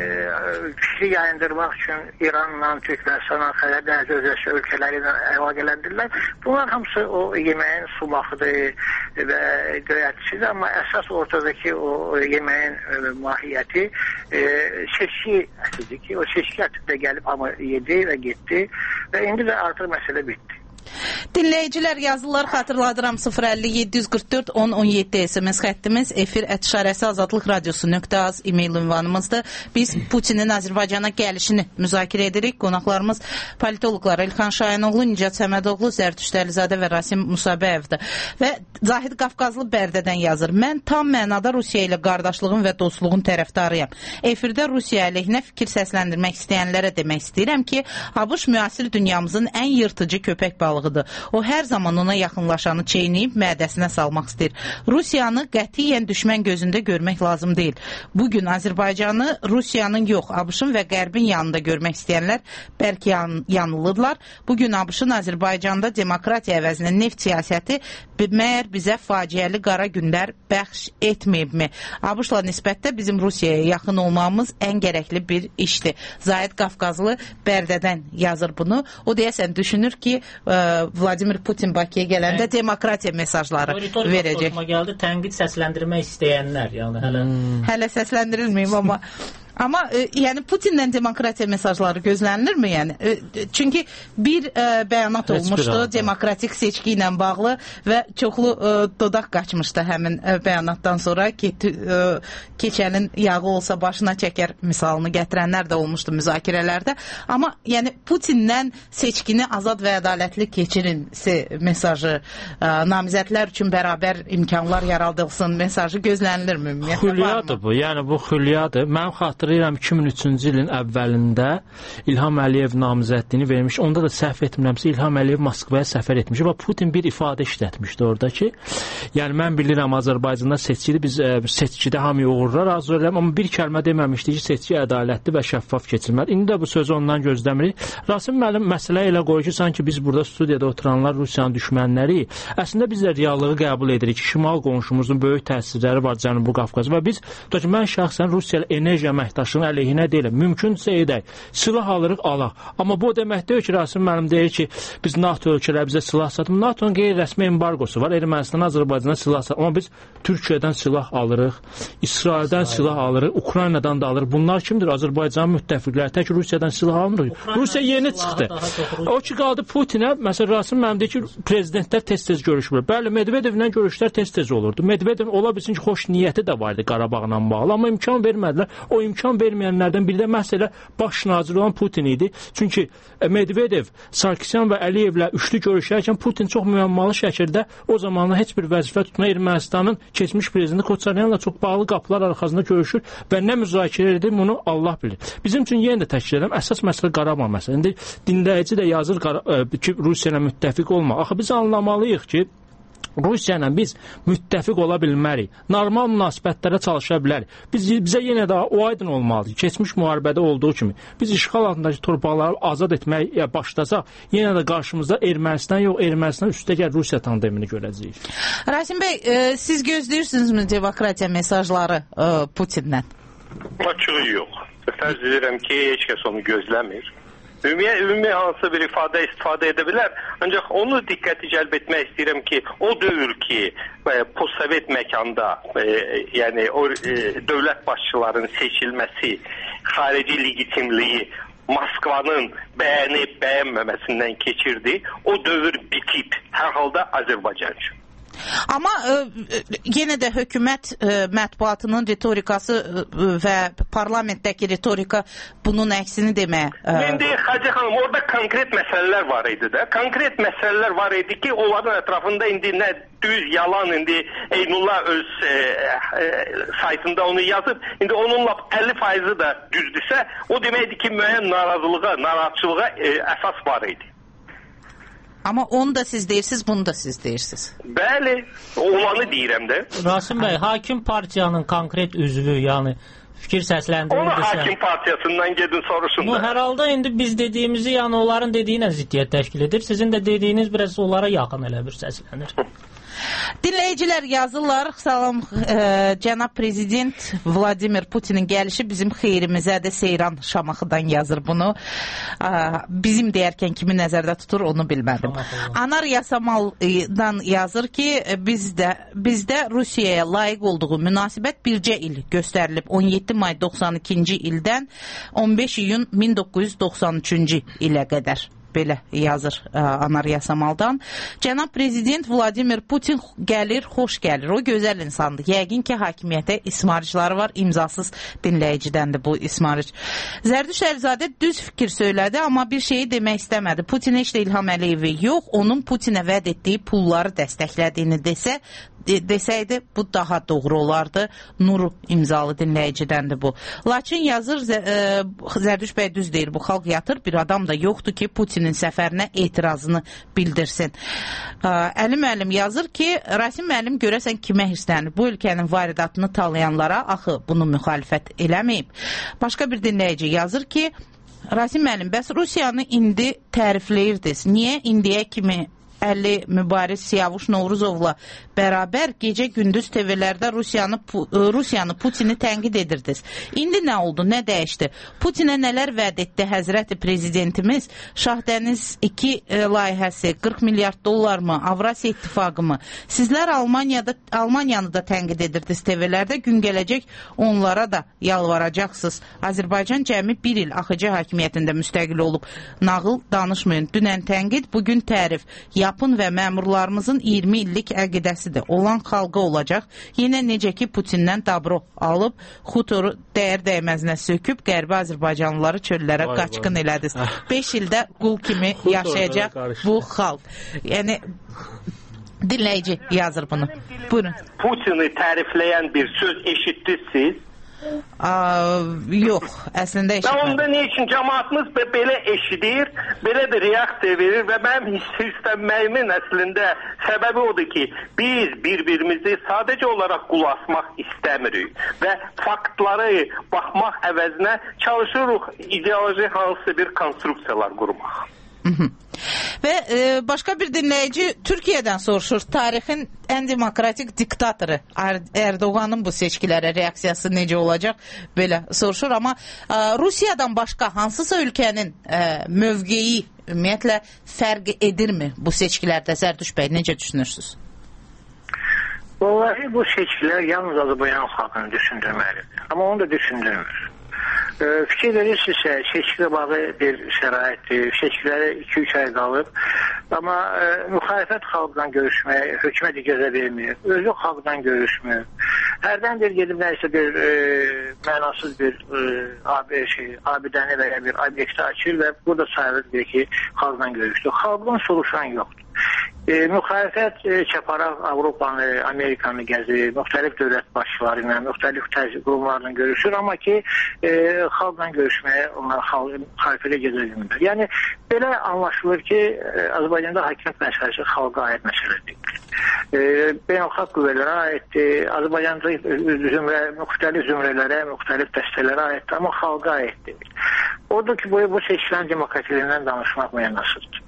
fikri yayındırmaq üçün İranla, Türkmenistanla, Xələdlə, özəşə ölkələri ilə əlaqələndirilər. Bunlar hamısı o yeməyin sulahıdır və göyərtisidir. Amma əsas ortadakı o yeməyin e, mahiyyəti e, seçki ətidir ki, o seçki ətində gəlib amma yedi və getdi və indi də artıq məsələ bitdi. Dinləyicilər yazılar xatırladıram sıfır əlli yeddi yüz qırx dörd on on yeddi S M S xəttimiz efir ət işarəsi azadlıq radiosu nöqtə az e-mail ünvanımızdır. Biz Putinin Azərbaycana gəlişini müzakirə edirik. Qonaqlarımız politoloqlar İlxan Şayanoğlu, Nicat Səmədoğlu, Zərdüşt Əlizadə və Rasim Musabəyevdir. Və Zahid Qafqazlı Bərdədən yazır. Mən tam mənada Rusiya ilə qardaşlığın və dostluğun tərəfdarıyam. Efirdə Rusiya əleyhinə fikir səsləndirmək istəyənlərə demək istəyirəm ki, ABŞ müasir dünyamızın ən yırtıcı köpək balığı. O hər zaman ona yaxınlaşanı çeynəyib mədəsinə salmaq istəyir. Rusiyanı qətiyyən düşmən gözündə görmək lazım deyil. Bugün Azərbaycanı Rusiyanın yox, ABŞ-ın və Qərbin yanında görmək istəyənlər bəlkə yan yanılırlar. Bugün ABŞ-ın Azərbaycanda demokratiya əvəzinə neft siyasəti məyər bizə faciəli qara günlər bəxş etməyibmi? ABŞ-la nisbətdə bizim Rusiyaya yaxın olmamız ən gərəkli bir işdir. Zahid Qafqazlı Bərdədən yazır bunu. O deyəsən düşünür ki, Vladimir Putin Bakıya gələndə Hə. demokratiya mesajları verəcək. Ritorik gəldi, tənqid səsləndirmək istəyənlər, yəni hələ hmm. hələ səsləndirilməyib amma Amma e, yəni Putinlə demokratiya mesajları gözlənilirmi? Yəni e, çünki bir e, bəyanat Heç olmuşdu bir demokratik seçki ilə bağlı və çoxlu e, dodaq qaçmışdı həmin e, bəyanatdan sonra ki, e, keçənin yağı olsa başına çəkər misalını gətirənlər də olmuşdu müzakirələrdə. Amma yəni Putinlə seçkini azad və ədalətli keçirin mesajı, e, namizədlər üçün bərabər imkanlar yaradılsın mesajı gözlənilirmi? Xülyadır bu. Yəni bu xülyadır. Mənim xatırlayıram iki min üçüncü ilin əvvəlində İlham Əliyev namizədliyini vermiş. Onda da səhv etmirəmsə İlham Əliyev Moskvaya səfər etmiş və Putin bir ifadə işlətmişdi orada ki, yəni mən bilirəm Azərbaycanda seçkidir, biz ə, seçkidə hamı uğurlar arzu edirəm, amma bir kəlmə deməmişdi ki, seçki ədalətli və şəffaf keçirilməlidir. İndi də bu sözü ondan gözləmirik. Rasim müəllim məsələ ilə qoyur ki, sanki biz burada studiyada oturanlar Rusiyanın düşmənləri, əslində biz də reallığı qəbul edirik ki, şimal qonşumuzun böyük təsirləri var Cənubi Qafqaz və biz, mən şəxsən Rusiya ilə enerji əmək əməkdaşlığın əleyhinə deyil. Mümkünsə edək. Silah alırıq, alaq. Amma bu demək deyil ki, Rasim müəllim deyir ki, biz NATO ölkələri bizə silah satır. NATO'nun qeyri-rəsmi embargosu var. Ermənistan, Azərbaycana silah satır. Amma biz Türkiyədən silah alırıq, İsraildən silah alırıq, Ukraynadan da alırıq. Bunlar kimdir? Azərbaycanın müttəfiqləri. Tək Rusiyadan silah almırıq. Rusiya yeni çıxdı. O ki, qaldı Putinə, məsələn, Rasim müəllim deyir ki, prezidentlər tez-tez görüşmür. Bəli, Medvedevlə görüşlər tez-tez olurdu. Medvedev ola bilsin ki, xoş niyyəti də var idi Qarabağla bağlı, amma imkan vermədilər. O imkan verməyənlərdən biri də məhz elə baş nazir olan Putin idi. Çünki Medvedev, Sarkisyan və Əliyevlə üçlü görüşərkən Putin çox müəmmalı şəkildə o zamanlar heç bir vəzifə tutma Ermənistanın keçmiş prezidenti Koçaryanla çox bağlı qapılar arxasında görüşür və nə müzakirə edir, bunu Allah bilir. Bizim üçün yenə də təkrar edirəm, əsas məsələ Qarabağ məsələ. İndi dinləyici də yazır ki, Rusiya ilə müttəfiq olma. Axı biz anlamalıyıq ki, Rusiya ilə biz müttəfiq ola bilmərik. Normal münasibətlərə çalışa bilərik. Biz, bizə yenə də o aydın olmalıdır. Keçmiş müharibədə olduğu kimi biz işğal altındakı torpaqları azad etməyə başlasaq, yenə də qarşımızda Ermənistan yox, Ermənistan üstəgəl Rusiya tandemini görəcəyik. Rasim bəy, e, siz gözləyirsinizmi demokratiya mesajları e, Putinlə? Açığı yox. Fərz edirəm ki, heç kəs onu gözləmir. Ümumi, ümumi hansı bir ifadə istifadə edə bilər. Ancaq onu diqqəti cəlb etmək istəyirəm ki, o dövr ki, e, postsovet məkanda, e, yəni o e, dövlət başçılarının seçilməsi, xarici legitimliyi Moskvanın bəyənib bəyənməməsindən keçirdi. O dövr bitib, hər halda Azərbaycan üçün. Amma e, yenə də hökumət e, mətbuatının ritorikası e, və parlamentdəki ritorika bunun əksini deməyə. E... İndi Hacı xanım, orada konkret məsələlər var idi də. Konkret məsələlər var idi ki, onların ətrafında indi nə düz, yalan, indi Eynullah öz e, e, saytında onu yazıb. İndi onunla əlli faizi də düzdürsə, o deməkdir ki, müəyyən narazılığa, narahatçılığa e, əsas var idi. Amma onu da siz deyirsiniz, bunu da siz deyirsiniz. Bəli, olanı deyirəm də. Rasim bəy, hakim partiyanın konkret üzvü, yəni fikir səsləndirirsə... Onu hakim partiyasından gedin soruşun da. Hər halda indi biz dediyimizi, yəni onların dediyinə ziddiyyət təşkil edir. Sizin də dediyiniz biraz onlara yaxın elə bir səslənir. Dinləyicilər yazırlar, salam, e, cənab prezident Vladimir Putinin gəlişi bizim xeyrimizədir. Seyran Şamaxıdan yazır bunu. E, bizim deyərkən kimi nəzərdə tutur, onu bilmədim. Anar Yasamaldan yazır ki, bizdə, bizdə Rusiyaya layiq olduğu münasibət bircə il göstərilib. on yeddi may doxsan ikinci ildən on beş iyun min doqquz yüz doxsan üçüncü ilə qədər. Belə yazır ə, Anar Yasamaldan. Cənab prezident Vladimir Putin gəlir, xoş gəlir. O gözəl insandır. Yəqin ki, hakimiyyətə ismaricləri var. İmzasız dinləyicidəndir bu ismaric. Zərdüş Əlizadə düz fikir söylədi, amma bir şeyi demək istəmədi. Putin heç də İlham Əliyevi yox, onun Putinə vəd etdiyi pulları dəstəklədiyini desə, desəydi, bu daha doğru olardı. Nuru imzalı dinləyicidəndir bu. Lakin yazır, Zərdüş bəy düz deyir, bu xalq yatır, bir adam da yoxdur ki, Putinin səfərinə etirazını bildirsin. Əli müəllim yazır ki, Rasim müəllim görəsən kimə hirslənir? Bu ölkənin varidatını talayanlara axı bunu müxalifət eləməyib. Başqa bir dinləyici yazır ki, Rasim müəllim, bəs Rusiyanı indi tərifləyirdiniz. Niyə indiyə kimi əlli mübariz Siyavuş Novruzovla bərabər gecə-gündüz T V-lərdə Rusiyanı, Rusiyanı, Putini tənqid edirdiniz. İndi nə oldu, nə dəyişdi? Putinə nələr vəd etdi Həzrəti Prezidentimiz? Şahdəniz iki e, layihəsi, qırx milyard dollar mı, Avrasiya İttifaqı mı? Sizlər Almaniyada, Almaniyanı da tənqid edirdiniz T V-lərdə, gün gələcək onlara da yalvaracaqsınız. Azərbaycan cəmi bir il A X C hakimiyyətində müstəqil olub. Nağıl danışmayın. Dünən tənqid, bugün tərif. Yapın və məmurlarımızın iyirmi illik əqidəsidir. Olan xalqa olacaq. Yenə necə ki Putindən dabro alıb, xutoru dəyər dəyməzinə söküb, qərbi Azərbaycanlıları çöllərə vay qaçqın vay. Elədiniz. beş ildə qul kimi yaşayacaq bu xalq. Yəni, dinləyici yazır bunu. Buyurun. Putini tərifləyən bir söz eşitdiniz? Aa, yox, əslində eşitmədim. Və onda ne üçün cəmaatımız belə eşidir, belə bir reaksiya verir və mənim istənməyimin əslində səbəbi odur ki, biz bir-birimizi sadəcə olaraq qulasmaq istəmirik və faktları baxmaq əvəzinə çalışırıq ideoloji hansı bir konstruksiyalar qurmaq. Və e, başqa bir dinləyici Türkiyədən soruşur. Tarixin ən demokratik diktatoru Erdoğanın bu seçkilərə reaksiyası necə olacaq? Belə soruşur. Amma e, Rusiyadan başqa hansısa ölkənin e, mövqeyi ümumiyyətlə fərq edirmi bu seçkilərdə? Zərdüş bəy, necə düşünürsünüz? Vallahi bu seçkilər yalnız Azərbaycan xalqını düşündürməlidir. Amma onu da düşündürmür. E, fikir verirsinizsə, seçkilə bağlı bir şəraitdir. Seçkilərə iki üç ay qalıb. Amma e, müxalifət xalqdan görüşməyə hökumət icazə vermir. Özü xalqdan görüşmür. Hərdən bir gedib nəsə bir e, mənasız bir e, şey, abidəni və ya bir obyekti açır və burada sayılır ki, xalqdan görüşdür. Xalqdan soruşan yoxdur. E, müxalifət e, çaparaq Avropanı, Amerikanı gəzir, müxtəlif dövlət başçıları ilə, müxtəlif təzyiq qurumlarla görüşür, amma ki, e, xalqla görüşməyə onlar müxalifətə gedirlər. Yəni, belə anlaşılır ki, e, Azərbaycanda hakimiyyət məsələsi xalqa aid məsələ deyil. E, beynəlxalq qüvvələrə aiddir, Azərbaycanda zümrə, müxtəlif zümrələrə, müxtəlif dəstələrə aiddir, amma xalqa aid deyil. Odur ki, bu, bu seçkilərin demokratiliyindən danışmaq mənasızdır.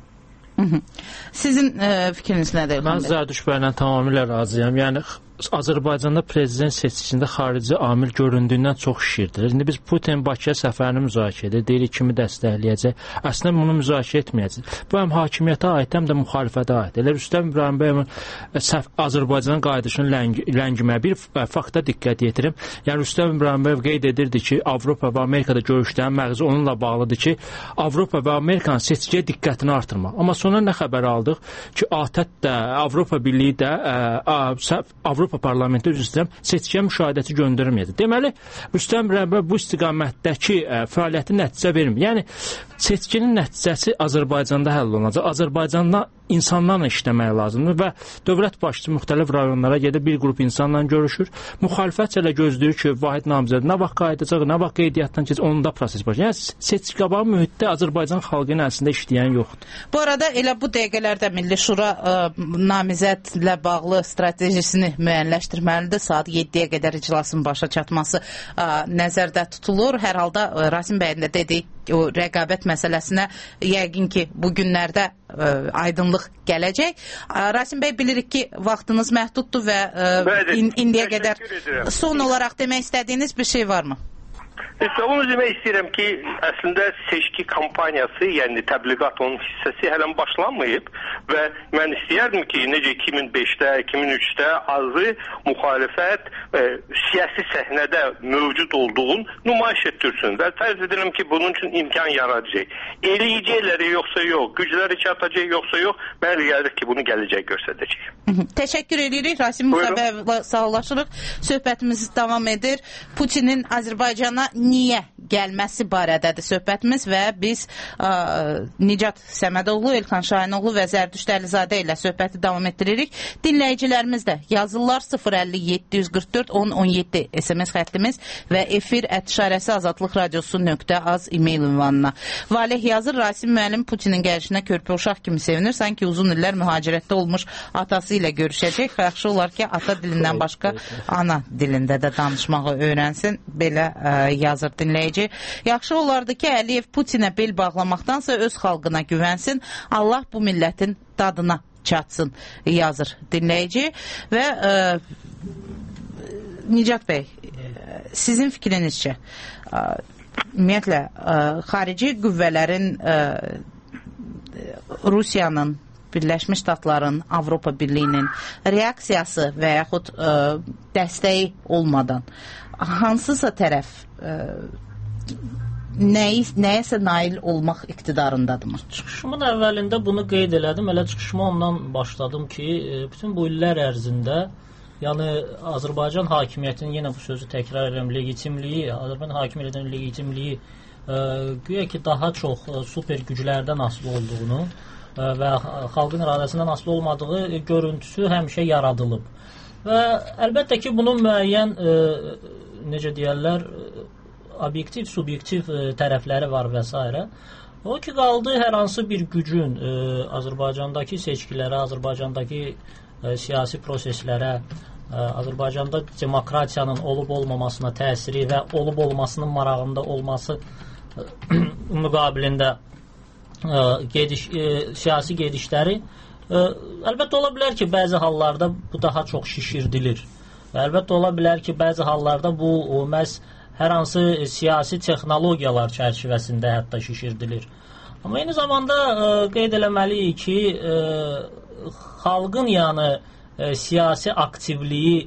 Sizin e, fikriniz nədir? Mən Zərdüş bəylə tamamilə razıyam. Yəni Azərbaycanda prezident seçkisində xarici amil göründüyündən çox şişirdir. İndi biz Putin Bakıya səfərini müzakirə edir, deyirik kimi dəstəkləyəcək. Əslində bunu müzakirə etməyəcək. Bu həm hakimiyyətə aid, həm də müxalifətə aid. Elə Rüstəm İbrahimbəyin Azərbaycan qayıdışını ləng ləngiməyə bir fakta diqqət yetirim. Yəni Rüstəm İbrahimbəyev qeyd edirdi ki, Avropa və Amerikada görüşlərin məğzi onunla bağlıdır ki, Avropa və Amerikanın seçkiyə diqqətini artırmaq. Amma sonra nə xəbər aldıq ki, ATƏT də, Avropa Birliyi də, Avropa Parlamenti üzr istəyirəm, seçkiyə müşahidəçi göndərməyəcək. Deməli, Rüstəm İbrahimbəyev bu istiqamətdəki ə, fəaliyyəti nəticə vermir. Yəni, seçkinin nəticəsi Azərbaycanda həll olunacaq. Azərbaycanda insanlarla işləmək lazımdır və dövlət başçısı müxtəlif rayonlara gedib bir qrup insanla görüşür. Müxalifət elə gözləyir ki, Vahid Namizəd nə vaxt qayıdacaq, nə vaxt qeydiyyatdan keçəcək, onun da proses başlayır. Yəni, seçki qabağı mühitdə Azərbaycan xalqı ilə əslində işləyən yoxdur. Bu arada elə bu dəqiqələrdə Milli Şura ə, namizədlə bağlı stratejisini müəyyənləşdirməlidir. Saat yeddiyə qədər iclasın başa çatması ə, nəzərdə tutulur. Hər halda ə, Rasim bəyin də dediyi o rəqabət məsələsinə yəqin ki, bu günlərdə ə, aydınlıq gələcək. Ə, Rasim bəy, bilirik ki, vaxtınız məhduddur və ə, in, indiyə qədər son olaraq demək istədiyiniz bir şey varmı? İşte onu demək istəyirəm ki, əslində seçki kampaniyası, yəni təbliğat onun hissəsi hələn başlanmayıb və mən istəyərdim ki, necə iki min beşdə, iki min üçdə azı müxalifət e, siyasi səhnədə mövcud olduğun nümayiş etdirsin və tərz edirəm ki, bunun üçün imkan yaradacaq. Eləyəcəkləri yoxsa yox, gücləri çatacaq yoxsa yox, mən gəlir ki, bunu gələcək göstərəcək. Təşəkkür edirik. Rasim Muxabəyevlə sağollaşırıq. Söhbətimiz davam edir. Putinin Azərbaycana niyə gəlməsi barədədir söhbətimiz və biz ə, Nicat Səmədoğlu, Elxan Şahinoğlu və Zərdüş Dəlizadə ilə söhbəti davam etdiririk. Dinləyicilərimiz də yazırlar sıfır əlli yeddi yüz qırx dörd on on yeddi S M S xəttimiz və efir ət işarəsi azadlıq radiosu nöqtə az e-mail ünvanına. Valeh yazır, Rasim müəllim Putinin gəlişinə körpə uşaq kimi sevinir, sanki uzun illər mühacirətdə olmuş atası ilə görüşəcək. Yaxşı olar ki, ata dilindən başqa ana dilində də danışmağı öyrənsin. Belə ə, yazır dinləyici. Yaxşı olardı ki, Əliyev Putinə bel bağlamaqdansa öz xalqına güvənsin. Allah bu millətin dadına çatsın, yazır dinləyici. Və ə, Nicat bəy, sizin fikrinizcə, ə, ümumiyyətlə, ə, xarici qüvvələrin ə, Rusiyanın, Birləşmiş Ştatların, Avropa Birliyinin reaksiyası və yaxud ə, dəstəyi olmadan hansısa tərəf ə, nəyi, nəyəsə nail olmaq iqtidarındadırmı? Çıxışımın əvvəlində bunu qeyd elədim. Elə çıxışıma ondan başladım ki, bütün bu illər ərzində, yəni Azərbaycan hakimiyyətinin, yenə bu sözü təkrar edirəm, legitimliyi, Azərbaycan hakimiyyətinin legitimliyi ə, güya ki, daha çox ə, super güclərdən asılı olduğunu ə, və xalqın iradəsindən asılı olmadığı görüntüsü həmişə yaradılıb. Və əlbəttə ki, bunun müəyyən ə, necə deyərlər, obyektiv, subyektiv ə, tərəfləri var və s. O ki, qaldı hər hansı bir gücün ə, Azərbaycandakı seçkilərə, Azərbaycandakı ə, siyasi proseslərə, ə, Azərbaycanda demokratiyanın olub-olmamasına təsiri və olub-olmasının marağında olması ə, müqabilində gediş, siyasi gedişləri əlbəttə ola bilər ki, bəzi hallarda bu daha çox şişirdilir. Əlbəttə ola bilər ki, bəzi hallarda bu məhz hər hansı siyasi texnologiyalar çərçivəsində hətta şişirdilir. Amma eyni zamanda qeyd eləməliyik ki, xalqın yəni siyasi aktivliyi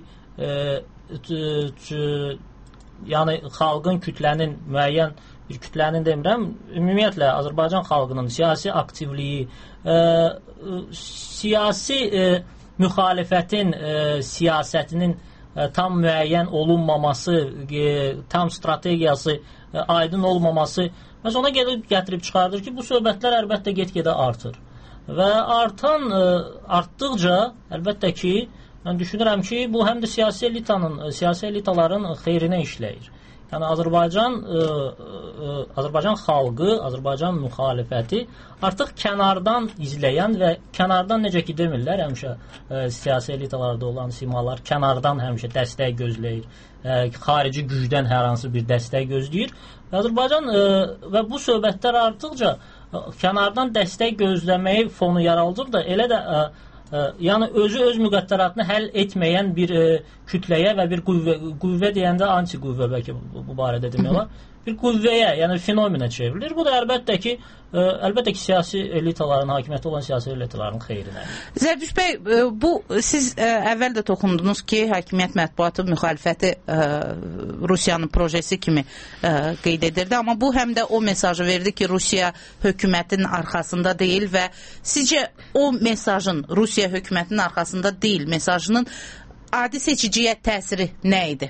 yəni xalqın kütlənin müəyyən bir kütlənin demirəm, ümumiyyətlə Azərbaycan xalqının siyasi aktivliyi, e, siyasi e, müxalifətin e, siyasətinin e, tam müəyyən olunmaması, e, tam strategiyası e, aydın olmaması məhz ona gəlib gətirib çıxardır ki, bu söhbətlər əlbəttə get-gedə artır. Və artan, e, artdıqca əlbəttə ki, mən düşünürəm ki, bu həm də siyasi elitanın, siyasi elitaların xeyrinə işləyir. Yəni Azərbaycan ə, ə, Azərbaycan xalqı, Azərbaycan müxalifəti artıq kənardan izləyən və kənardan necə ki demirlər, həmişə ə, siyasi elitalarda olan simalar kənardan həmişə dəstək gözləyir, ə, xarici gücdən hər hansı bir dəstək gözləyir. Və Azərbaycan ə, və bu söhbətlər artdıqca ə, kənardan dəstək gözləməyi fonu yaralıdır da elə də ə, ə, yəni özü öz müqəddəratını həll etməyən bir ə, kütləyə və bir qüvvə, qüvvə deyəndə anti-qüvvə bəlkə bu, bu barədə demək olar, bir qüvvəyə, yəni fenomenə çevrilir. Bu da əlbəttə ki, ə, əlbəttə ki, siyasi elitaların, hakimiyyətdə olan siyasi elitaların xeyrinə. Zərdüş bəy, bu siz ə, əvvəl də toxundunuz ki, hakimiyyət mətbuatı müxalifəti ə, Rusiyanın projesi kimi ə, qeyd edirdi, amma bu həm də o mesajı verdi ki, Rusiya hökumətin arxasında deyil və sizcə o mesajın Rusiya hökumətinin arxasında deyil mesajının adi seçiciyə təsiri nə idi?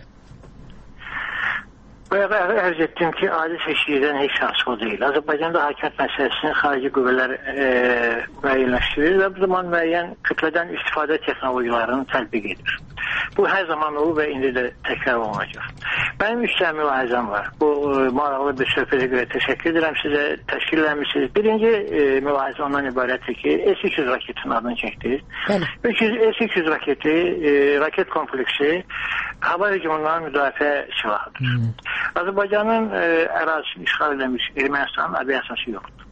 Ərz etdim ki, adi seçicidən heç asılı deyil. Azərbaycanda hakimiyyət məsələsini xarici qüvvələr e, müəyyənləşdirir və bu zaman müəyyən kütlədən istifadə texnologiyalarını tətbiq edir. Bu hər zaman olur və indi də təkrar olunacaq. Mənim üç tane mülahizəm var. Bu e, maraqlı bir söhbətə görə təşəkkür edirəm sizə, təşkil eləmişsiniz. Birinci e, mülahizə ondan ibarətdir ki, S iki yüz raketin adını çəkdir. S iki yüz raketi, e, raket kompleksi hava hücumundan müdafiə silahıdır. Hmm. Azərbaycanın e, ərazisini işğal edilmiş Ermənistanın aviasiyası yoxdur.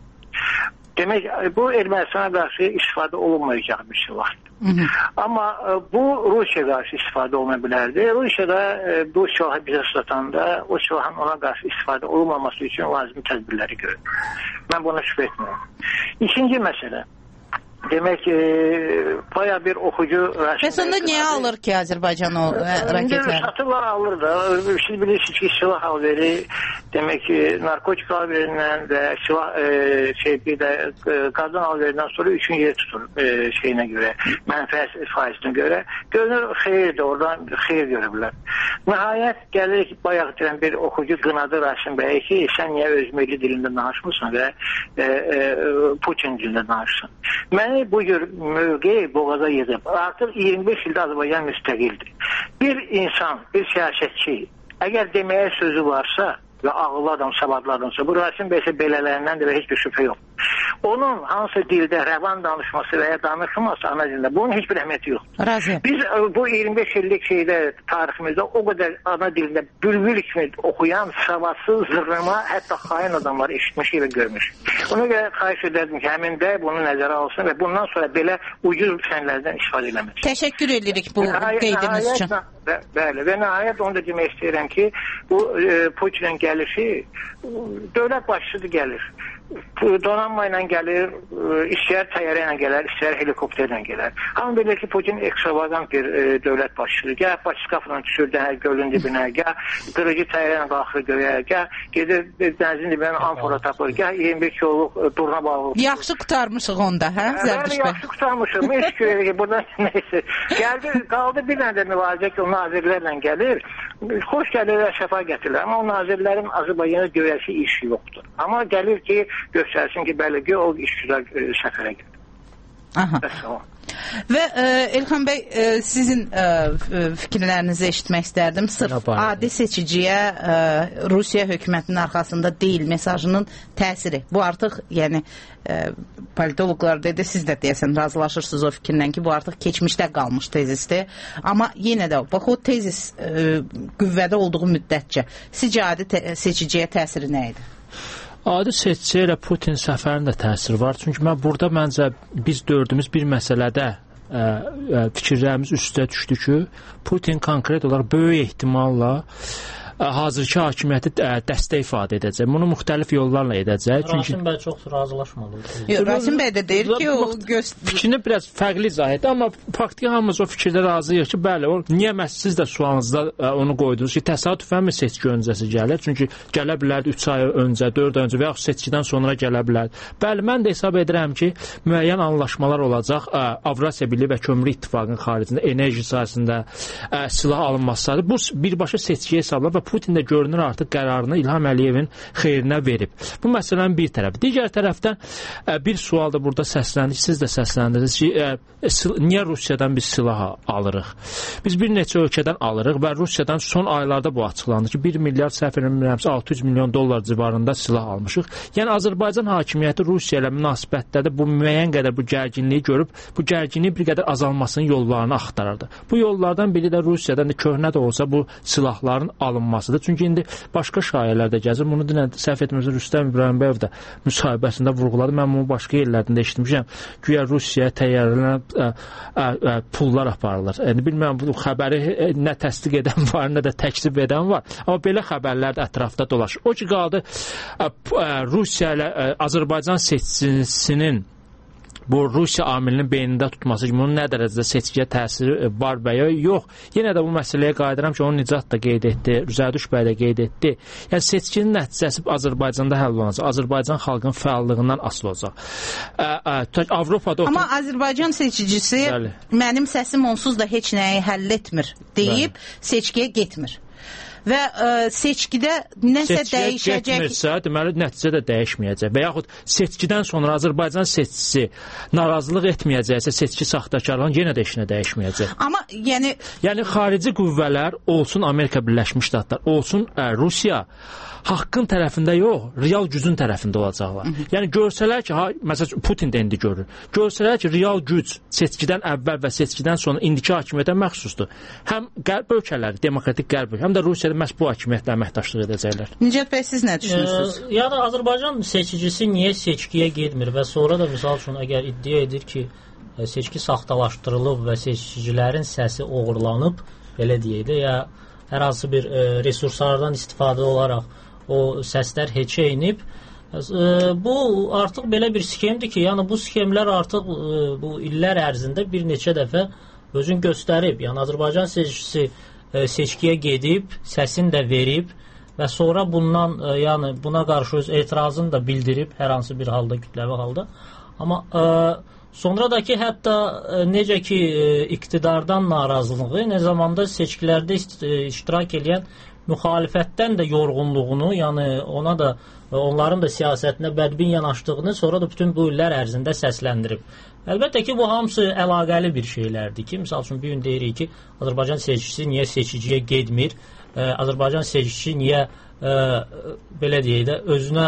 Demək, bu Ermənistana qarşı istifadə olunmayacaq bir silahdır. Hı-hı. Amma e, bu Rusiya qarşı istifadə oluna bilərdi. Rusiyada e, bu silahı bizə satanda o silahın ona qarşı istifadə olunmaması üçün lazım tədbirləri görür. Mən buna şübhə etmirəm. İkinci məsələ. Demək ki, baya bir oxucu... Məsələn, niyə alır ki, Azərbaycan o raketlər? Satırlar alır da. Siz bilirsiniz ki, silah alveri, demək ki, narkotik alverindən və silah e, şey, bir də e, qazan alverindən sonra üçüncü yer tutur e, şeyinə görə, mənfəət faizinə görə. Görünür, xeyirdir, oradan xeyir görürlər. Nəhayət, gəlir ki, bayaq deyən bir oxucu qınadı Rasim bəyə ki, sən niyə öz milli dilində danışmırsan və e, e, Putin dilində danışsın. Mən bu cür mövqeyi boğaza yedib. Artıq iyirmi beş ildə Azərbaycan müstəqildir. Bir insan, bir siyasətçi, əgər deməyə sözü varsa və ağıllı adam, savadlı adamsa, bu Rasim bəy isə belələrindən də heç bir şübhə yox. Onun hansı dildə rəvan danışması və ya danışılması ana dilində, bunun heç bir əhəmiyyəti yoxdur. Razı. Biz bu iyirmi beş illik şeydə, tariximizdə o qədər ana dilində bülbül kimi oxuyan, savadsız, zırrama, hətta xain adamları eşitmişik və görmüşük. Ona görə xahiş edərdim ki, həmin də bunu nəzərə alsın və bundan sonra belə ucuz fənlərdən istifadə eləmək. Təşəkkür edirik bu qeydiniz üçün. Bə, bəli, və nəhayət onu da demək istəyirəm ki, bu e, Putinin gəlişi dövlət başçısı gəlir. Donanma ilə gəlir, istəyər təyyarə ilə gələr, istəyər helikopterlə gələr. Hamı bilir ki, Putin ekstravagant bir e, dövlət başçıdır. Gəl Baçıskafla düşür gölün dibinə, gəl qırıcı təyyarə ilə qalxır göyə, gəl gedir dənizin dibindən amfora tapır, gəl iyirmi beş yolluq durna bağlı. Yaxşı qutarmışıq onda, hə? Bəli, yaxşı qutarmışıq. Heç görək ki, buradan neyse. Gəldi, qaldı bir dənə də müvalicə ki, o nazirlərlə gəlir. Xoş gəlir və şəfa gətirir. Amma o nazirlərin Azərbaycana görəsi işi yoxdur. Amma gəlir ki, göstərsin ki, bəli ki, o işçilər e, səfərə gedir. Aha. Və e, Elxan bəy, e, sizin e, fikirlərinizi eşitmək istərdim. Sırf adi seçiciyə e, Rusiya hökumətinin arxasında deyil mesajının təsiri. Bu artıq, yəni e, politologlar dedi, siz də deyəsən razılaşırsınız o fikirlə ki, bu artıq keçmişdə qalmış tezisdir. Amma yenə də, bax o tezis e, qüvvədə olduğu müddətcə sizcə adi seçiciyə təsiri nə idi? Adi seçiciyə ilə Putin səfərinin də təsiri var. Çünki mən burada məncə biz dördümüz bir məsələdə ə, ə, fikirlərimiz üstə düşdü ki, Putin konkret olaraq böyük ehtimalla hazırki hakimiyyəti dəstək ifadə edəcək. Bunu müxtəlif yollarla edəcək. Rasim bəy çox razılaşmadı. Yox, Rasim bəy də deyir ki, o göz... fikrini biraz fərqli izah etdi, amma faktiki hamımız o fikirdə razıyıq ki, bəli, o niyə məhz siz də sualınızda onu qoydunuz ki, təsadüfənmi seçki öncəsi gəlir? Çünki gələ bilərdi üç ay öncə, dörd ay öncə və yaxud seçkidən sonra gələ bilərdi. Bəli, mən də hesab edirəm ki, müəyyən anlaşmalar olacaq Avrasiya Birliyi və Kömür İttifaqının xaricində, enerji sahəsində silah alınması. Bu birbaşa seçkiyə hesablar və Putin də görünür artıq qərarını İlham Əliyevin xeyrinə verib. Bu məsələnin bir tərəfi. Digər tərəfdən bir sual da burada səsləndik, siz də səsləndiniz ki, niyə Rusiyadan biz silah alırıq? Biz bir neçə ölkədən alırıq və Rusiyadan son aylarda bu açıqlandı ki, bir milyard səhv eləmirəmsə altı yüz milyon dollar civarında silah almışıq. Yəni Azərbaycan hakimiyyəti Rusiya ilə münasibətdə bu müəyyən qədər bu gərginliyi görüb, bu gərginliyi bir qədər azalmasının yollarını axtarırdı. Bu yollardan biri də Rusiyadan da köhnə də olsa bu silahların alınması. Çünki indi başqa şayələrdə gəzir. Bunu dinən səhv etmirəmsə Rüstəm İbrahimbəyev də müsahibəsində vurğuladı. Mən bunu başqa yerlərdən də eşitmişəm. Güya Rusiyaya təyyarələnə pullar aparılır. Yəni bilmirəm bu xəbəri nə təsdiq edən var, nə də təkzib edən var. Amma belə xəbərlər də ətrafda dolaşır. O ki qaldı Rusiya ilə Azərbaycan seçicisinin bu Rusiya amilinin beynində tutması ki, bunun nə dərəcədə seçkiyə təsiri var və ya yox. Yenə də bu məsələyə qayıdıram ki, onu Nicat da qeyd etdi, Rüzəduş bəy də qeyd etdi. Yəni seçkinin nəticəsi Azərbaycanda həll olunacaq. Azərbaycan xalqının fəallığından asılı olacaq. Ə, ə, Avropada Amma otur... Azərbaycan seçicisi Bəli. Mənim səsim onsuz da heç nəyi həll etmir deyib Bəli. Seçkiyə getmir. Və ə, seçkidə nəsə seçkiyə dəyişəcək. Getmirsə, deməli nəticə də dəyişməyəcək. Və yaxud seçkidən sonra Azərbaycan seçicisi narazılıq etməyəcəksə, seçki saxtakarlığının yenə də işinə dəyişməyəcək. Amma yəni yəni xarici qüvvələr olsun Amerika Birləşmiş Ştatlar, olsun ə, Rusiya haqqın tərəfində yox, real gücün tərəfində olacaqlar. Hı -hı. Yəni görsələr ki, ha, məsələn Putin də indi görür. Görsələr ki, real güc seçkidən əvvəl və seçkidən sonra indiki hakimiyyətə məxsusdur. Həm qərb ölkələri, demokratik qərb, həm də Rusiyada məhz bu hakimiyyətlə əməkdaşlıq edəcəklər. Nicat bəy, siz nə düşünürsünüz? E, yəni Azərbaycan seçicisi niyə seçkiyə getmir və sonra da misal üçün əgər iddia edir ki, seçki saxtalaşdırılıb və seçicilərin səsi oğurlanıb, belə deyək də, ya hər hansı bir e, resurslardan istifadə olaraq o səslər heçə inib. Bu artıq belə bir skemdir ki, yəni bu skemlər artıq bu illər ərzində bir neçə dəfə özün göstərib. Yəni Azərbaycan seçicisi seçkiyə gedib, səsini də verib və sonra bundan, yəni buna qarşı öz etirazını da bildirib hər hansı bir halda, kütləvi halda. Amma sonra da ki, hətta necə ki iqtidardan narazılığı, nə zamanda seçkilərdə iştirak edən müxalifətdən də yorğunluğunu, yəni ona da onların da siyasətinə bədbin yanaşdığını sonra da bütün bu illər ərzində səsləndirib. Əlbəttə ki, bu hamısı əlaqəli bir şeylərdir ki, misal üçün bir gün deyirik ki, Azərbaycan seçicisi niyə seçiciyə getmir, Azərbaycan seçicisi niyə belə deyək də özünə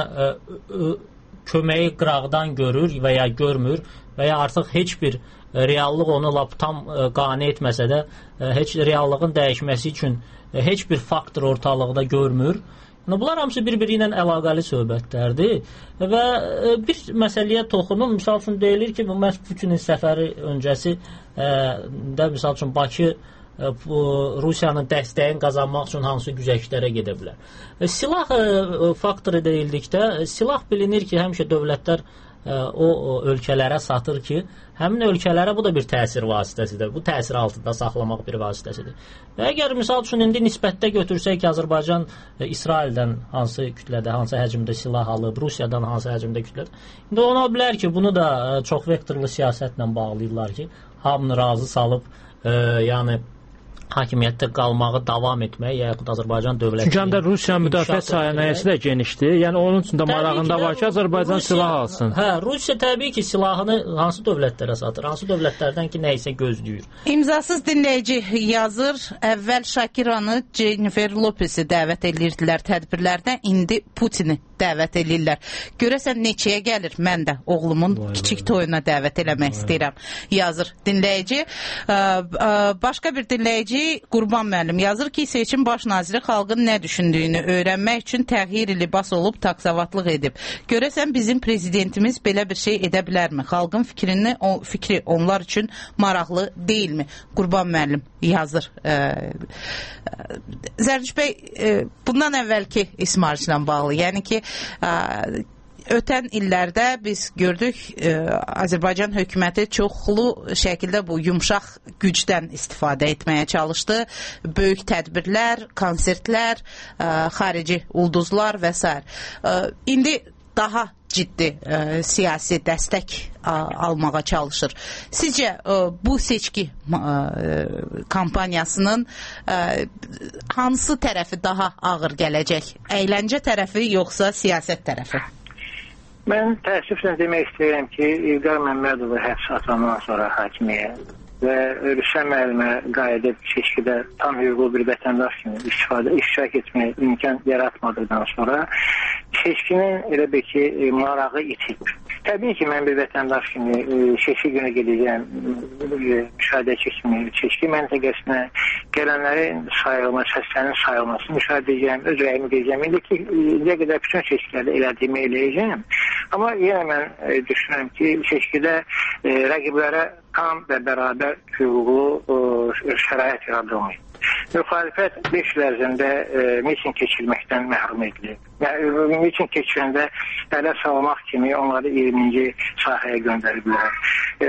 köməyi qıraqdan görür və ya görmür və ya artıq heç bir reallıq onu lap tam qane etməsə də heç reallığın dəyişməsi üçün heç bir faktor ortalıqda görmür. Bunlar hamısı bir-biri ilə əlaqəli söhbətlərdir və bir məsələyə toxunum. Misal üçün deyilir ki, bu məhz Putinin səfəri öncəsi də misal üçün Bakı Rusiyanın dəstəyin qazanmaq üçün hansı güzəştlərə gedə bilər. Silah faktoru deyildikdə, silah bilinir ki, həmişə dövlətlər o ölkələrə satır ki, həmin ölkələrə bu da bir təsir vasitəsidir. Bu təsir altında saxlamaq bir vasitəsidir. Və əgər misal üçün indi nisbətdə götürsək ki, Azərbaycan İsraildən hansı kütlədə, hansı həcmdə silah alıb, Rusiyadan hansı həcmdə kütlədə, indi ona bilər ki, bunu da çox vektorlu siyasətlə bağlayırlar ki, hamını razı salıb, e, yəni hakimiyyətdə qalmağı davam etmək, yaxud Azərbaycan dövləti. Çünki həm də Rusiya müdafiə sahəsi də genişdir. Yəni onun üçün də marağında var ki, Azərbaycan Rusiya, silah alsın. Hə, Rusiya təbii ki, silahını hansı dövlətlərə satır, hansı dövlətlərdən ki, nə isə gözləyir. İmzasız dinləyici yazır, əvvəl Şakiranı, Jennifer Lopez'i dəvət edirdilər tədbirlərdən, indi Putini dəvət edirlər. Görəsən neçəyə gəlir? Mən də oğlumun vay kiçik vay toyuna dəvət eləmək vay istəyirəm, yazır dinləyici. Başqa bir dinləyici dinləyici Qurban müəllim yazır ki, seçim baş naziri xalqın nə düşündüyünü öyrənmək üçün təğyir libas olub taksavatlıq edib. Görəsən bizim prezidentimiz belə bir şey edə bilərmi? Xalqın fikrini, o, fikri onlar üçün maraqlı deyilmi? Qurban müəllim yazır. E, Zərdüş bəy, e, bundan əvvəlki İsmailçilə bağlı, yəni ki, e, ötən illərdə biz gördük, e, Azərbaycan hökuməti çoxlu şəkildə bu yumşaq gücdən istifadə etməyə çalışdı. Böyük tədbirlər, konsertlər, e, xarici ulduzlar və s. E, indi daha ciddi e, siyasi dəstək a, almağa çalışır. Sizcə e, bu seçki e, kampaniyasının e, hansı tərəfi daha ağır gələcək? Əyləncə tərəfi yoxsa siyasət tərəfi? Mən təəssüflə demək istəyirəm ki, İlqar Məmmədovu həbs atandan sonra hakimiyə və Rüstəm müəllimə qayıdıb seçkidə tam hüquqlu bir vətəndaş kimi istifadə, iştirak etməyə imkan yaratmadıqdan sonra seçkinin elə bir ki, marağı itib. Təbii ki, mən bir vətəndaş kimi seçki günü gedəcəm, müşahidəçi kimi seçki məntəqəsinə gələnlərin sayılması, səslərin sayılmasını müşahidə edəcəm, öz rəyimi deyəcəm. İndi ki, indiyə qədər bütün seçkilərdə elədiyimi eləyəcəm. Amma yenə mən e, düşünürəm ki, seçkidə e, rəqiblərə tam və bərabər hüquqlu e, şərait yaradılmayıb. Müxalifət beş il ərzində e, miting keçirməkdən məhrum edilir. Miting keçirəndə ələ salmaq kimi onları iyirminci sahəyə göndəriblər. E,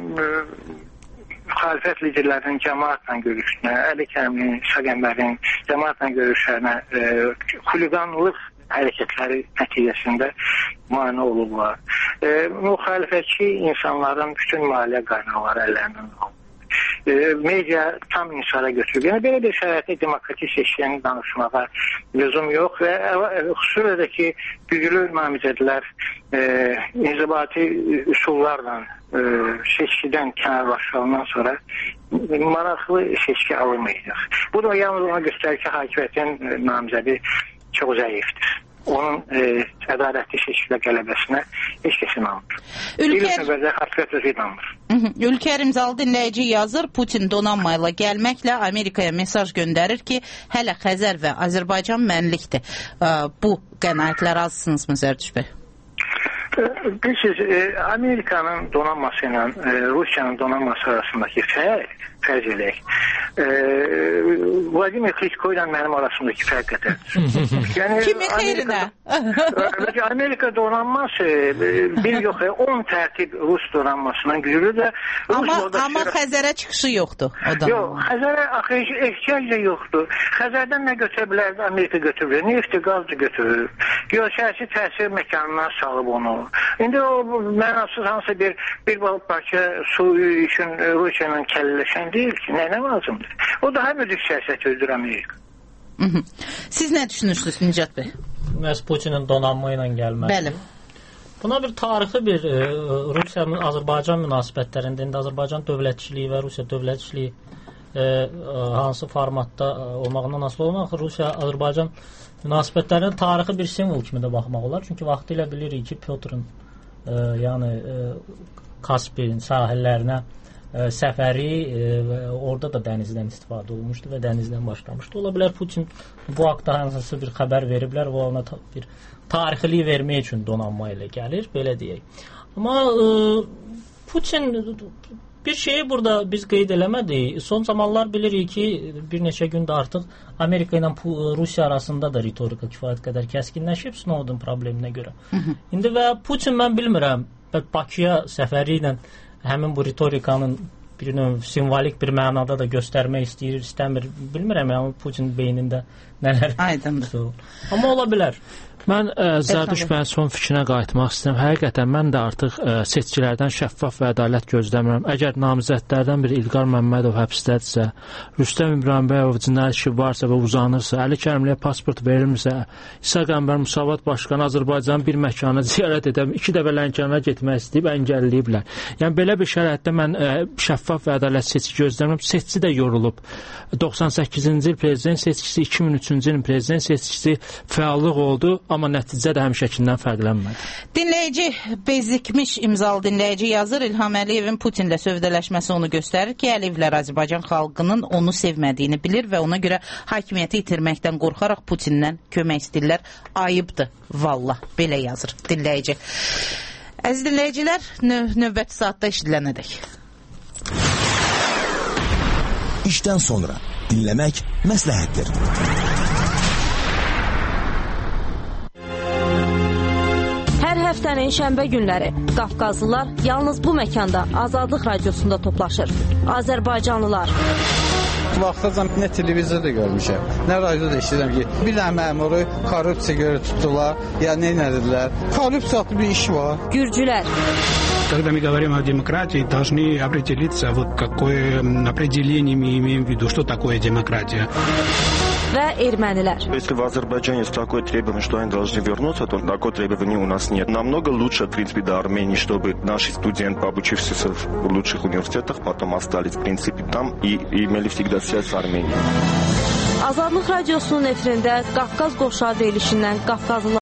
müxalifət liderlərinin cəmaatla görüşünə, Əli Kərimlinin, Səqəmbərin cəmaatla görüşlərinə e, xuliqanlıq hərəkətləri nəticəsində mane olurlar. E, müxalifətçi insanların bütün maliyyə qaynaqları əllərindən alınır. E, media tam insara götürür. Yəni belə bir şəraitdə demokratik seçkini danışmağa lüzum yox və xüsusilə də ki, güclü namizədlər e, inzibati üsullarla e, seçkidən kənarlaşılandan sonra maraqlı seçki alınmayacaq. Bu da yalnız ona göstərir ki, hakimiyyətin namizədi çox zəifdir. Onun e, ədalətli seçkilə qələbəsinə heç kəs inanmır. Ülker... inanmır. Ülker imzalı dinləyici yazır, Putin donanma ilə gəlməklə Amerikaya mesaj göndərir ki, hələ Xəzər və Azərbaycan mənlikdir. Bu qənaətlə razısınızmı Zərdüş bəy? Bilirsiniz, Amerikanın donanması ilə Rusiyanın donanması arasındakı fərq, fərq eləyək. Vladimir Klitschko ilə mənim arasındakı fərq qədərdir. Yəni, Kimi xeyrinə? Amerika, Amerika donanması bir yox, on tərtib Rus donanmasından güclüdür. Amma, amma Xəzərə çıxışı yoxdur. Yox, Xəzərə ehtiyac da yoxdur. Xəzərdən nə götürə bilərdi, Amerika götürür. Nefti, qazı götürür. Geosiyasi təsir məkanından salıb onu. İndi o mənasız hansı bir bir parça su üçün Rusiyanın kəlləşən deyil ki, nə, nə lazımdır? O daha müdrik siyasət öldür Amerika. Siz nə düşünürsünüz Nicat bəy? Məhz Putinin donanma ilə gəlməsi. Bəli. Buna bir tarixi bir e, Rusiyanın Azərbaycan münasibətlərində, indi Azərbaycan dövlətçiliyi və Rusiya dövlətçiliyi e, hansı formatda olmağından asılı olmaq, Rusiya-Azərbaycan münasibətlərinin tarixi bir simvol kimi də baxmaq olar. Çünki vaxtilə bilirik ki, Pyotrun e, yəni e, Kaspin sahillərinə e, səfəri e, orada da dənizdən istifadə olunmuşdu və dənizdən başlamışdı. Ola bilər Putin bu haqda hansısa bir xəbər veriblər və ona bir tarixiliyi vermək üçün donanma ilə gəlir, belə deyək. Amma e, Putin bir şeyi burada biz qeyd eləmədik. Son zamanlar bilirik ki, bir neçə gündə artıq Amerika ilə Rusiya arasında da ritorika kifayət qədər kəskinləşib Snowden probleminə görə. Hı -hı. İndi və Putin mən bilmirəm, Bakıya səfəri ilə həmin bu ritorikanın bir növ simvolik bir mənada da göstərmək istəyir, istəmir. Bilmirəm, yəni Putin beynində nələr. Aydındır. Amma ola bilər. Mən ə, Zərdüş bəyin son fikrinə qayıtmaq istəyirəm. Həqiqətən mən də artıq ə, seçkilərdən şəffaf və ədalət gözləmirəm. Əgər namizədlərdən biri İlqar Məmmədov həbsdədirsə, Rüstəm İbrahimbəyov cinayət işi varsa və uzanırsa, Əli Kərimliyə pasport verilmirsə, İsa Qəmbər Müsavat Başqanı Azərbaycanın bir məkanı ziyarət edəm, iki dəfə Lənkərana getmək istəyib, əngəlləyiblər. Yəni belə bir şəraitdə mən ə, şəffaf və ədalət seçki gözləmirəm. Seçki də yorulub. doxsan səkkizinci il prezident seçkisi, iki min üçüncü ilin prezident seçkisi fəallıq oldu. amma nəticə də həmişəkindən fərqlənmədi. Dinləyici bezikmiş imzalı dinləyici yazır. İlham Əliyevin Putinlə sövdələşməsi onu göstərir ki, Əliyevlər Azərbaycan xalqının onu sevmədiyini bilir və ona görə hakimiyyəti itirməkdən qorxaraq Putinlə kömək istəyirlər. Ayıbdır, vallah, belə yazır dinləyici. Əziz dinləyicilər, növ növbəti saatda eşidilənədək. İşdən sonra dinləmək məsləhətdir. Hər həftənin şənbə günləri Qafqazlılar yalnız bu məkanda Azadlıq Radiosunda toplaşır. Azərbaycanlılar. Vaxtacan nə televizorda görmüşəm, nə radioda eşidirəm ki, bir dənə məmuru korrupsiya görə tutdular, ya nə edilər. Korrupsiyalı bir iş var. Gürcülər. Когда мы говорим о демократии, должны определиться, вот какое определение мы имеем в виду, что такое демократия. Və ermənilər. Если в Азербайджане есть такое требование, что они должны вернуться, то такое требование у нас нет. Намного лучше, в принципе, до Армении, чтобы наши студенты, обучившиеся в лучших университетах, потом остались, в принципе, там и имели всегда связь с Арменией. Azadlıq Radiosunun efirində Qafqaz qoşağı verilişindən Qafqazlılar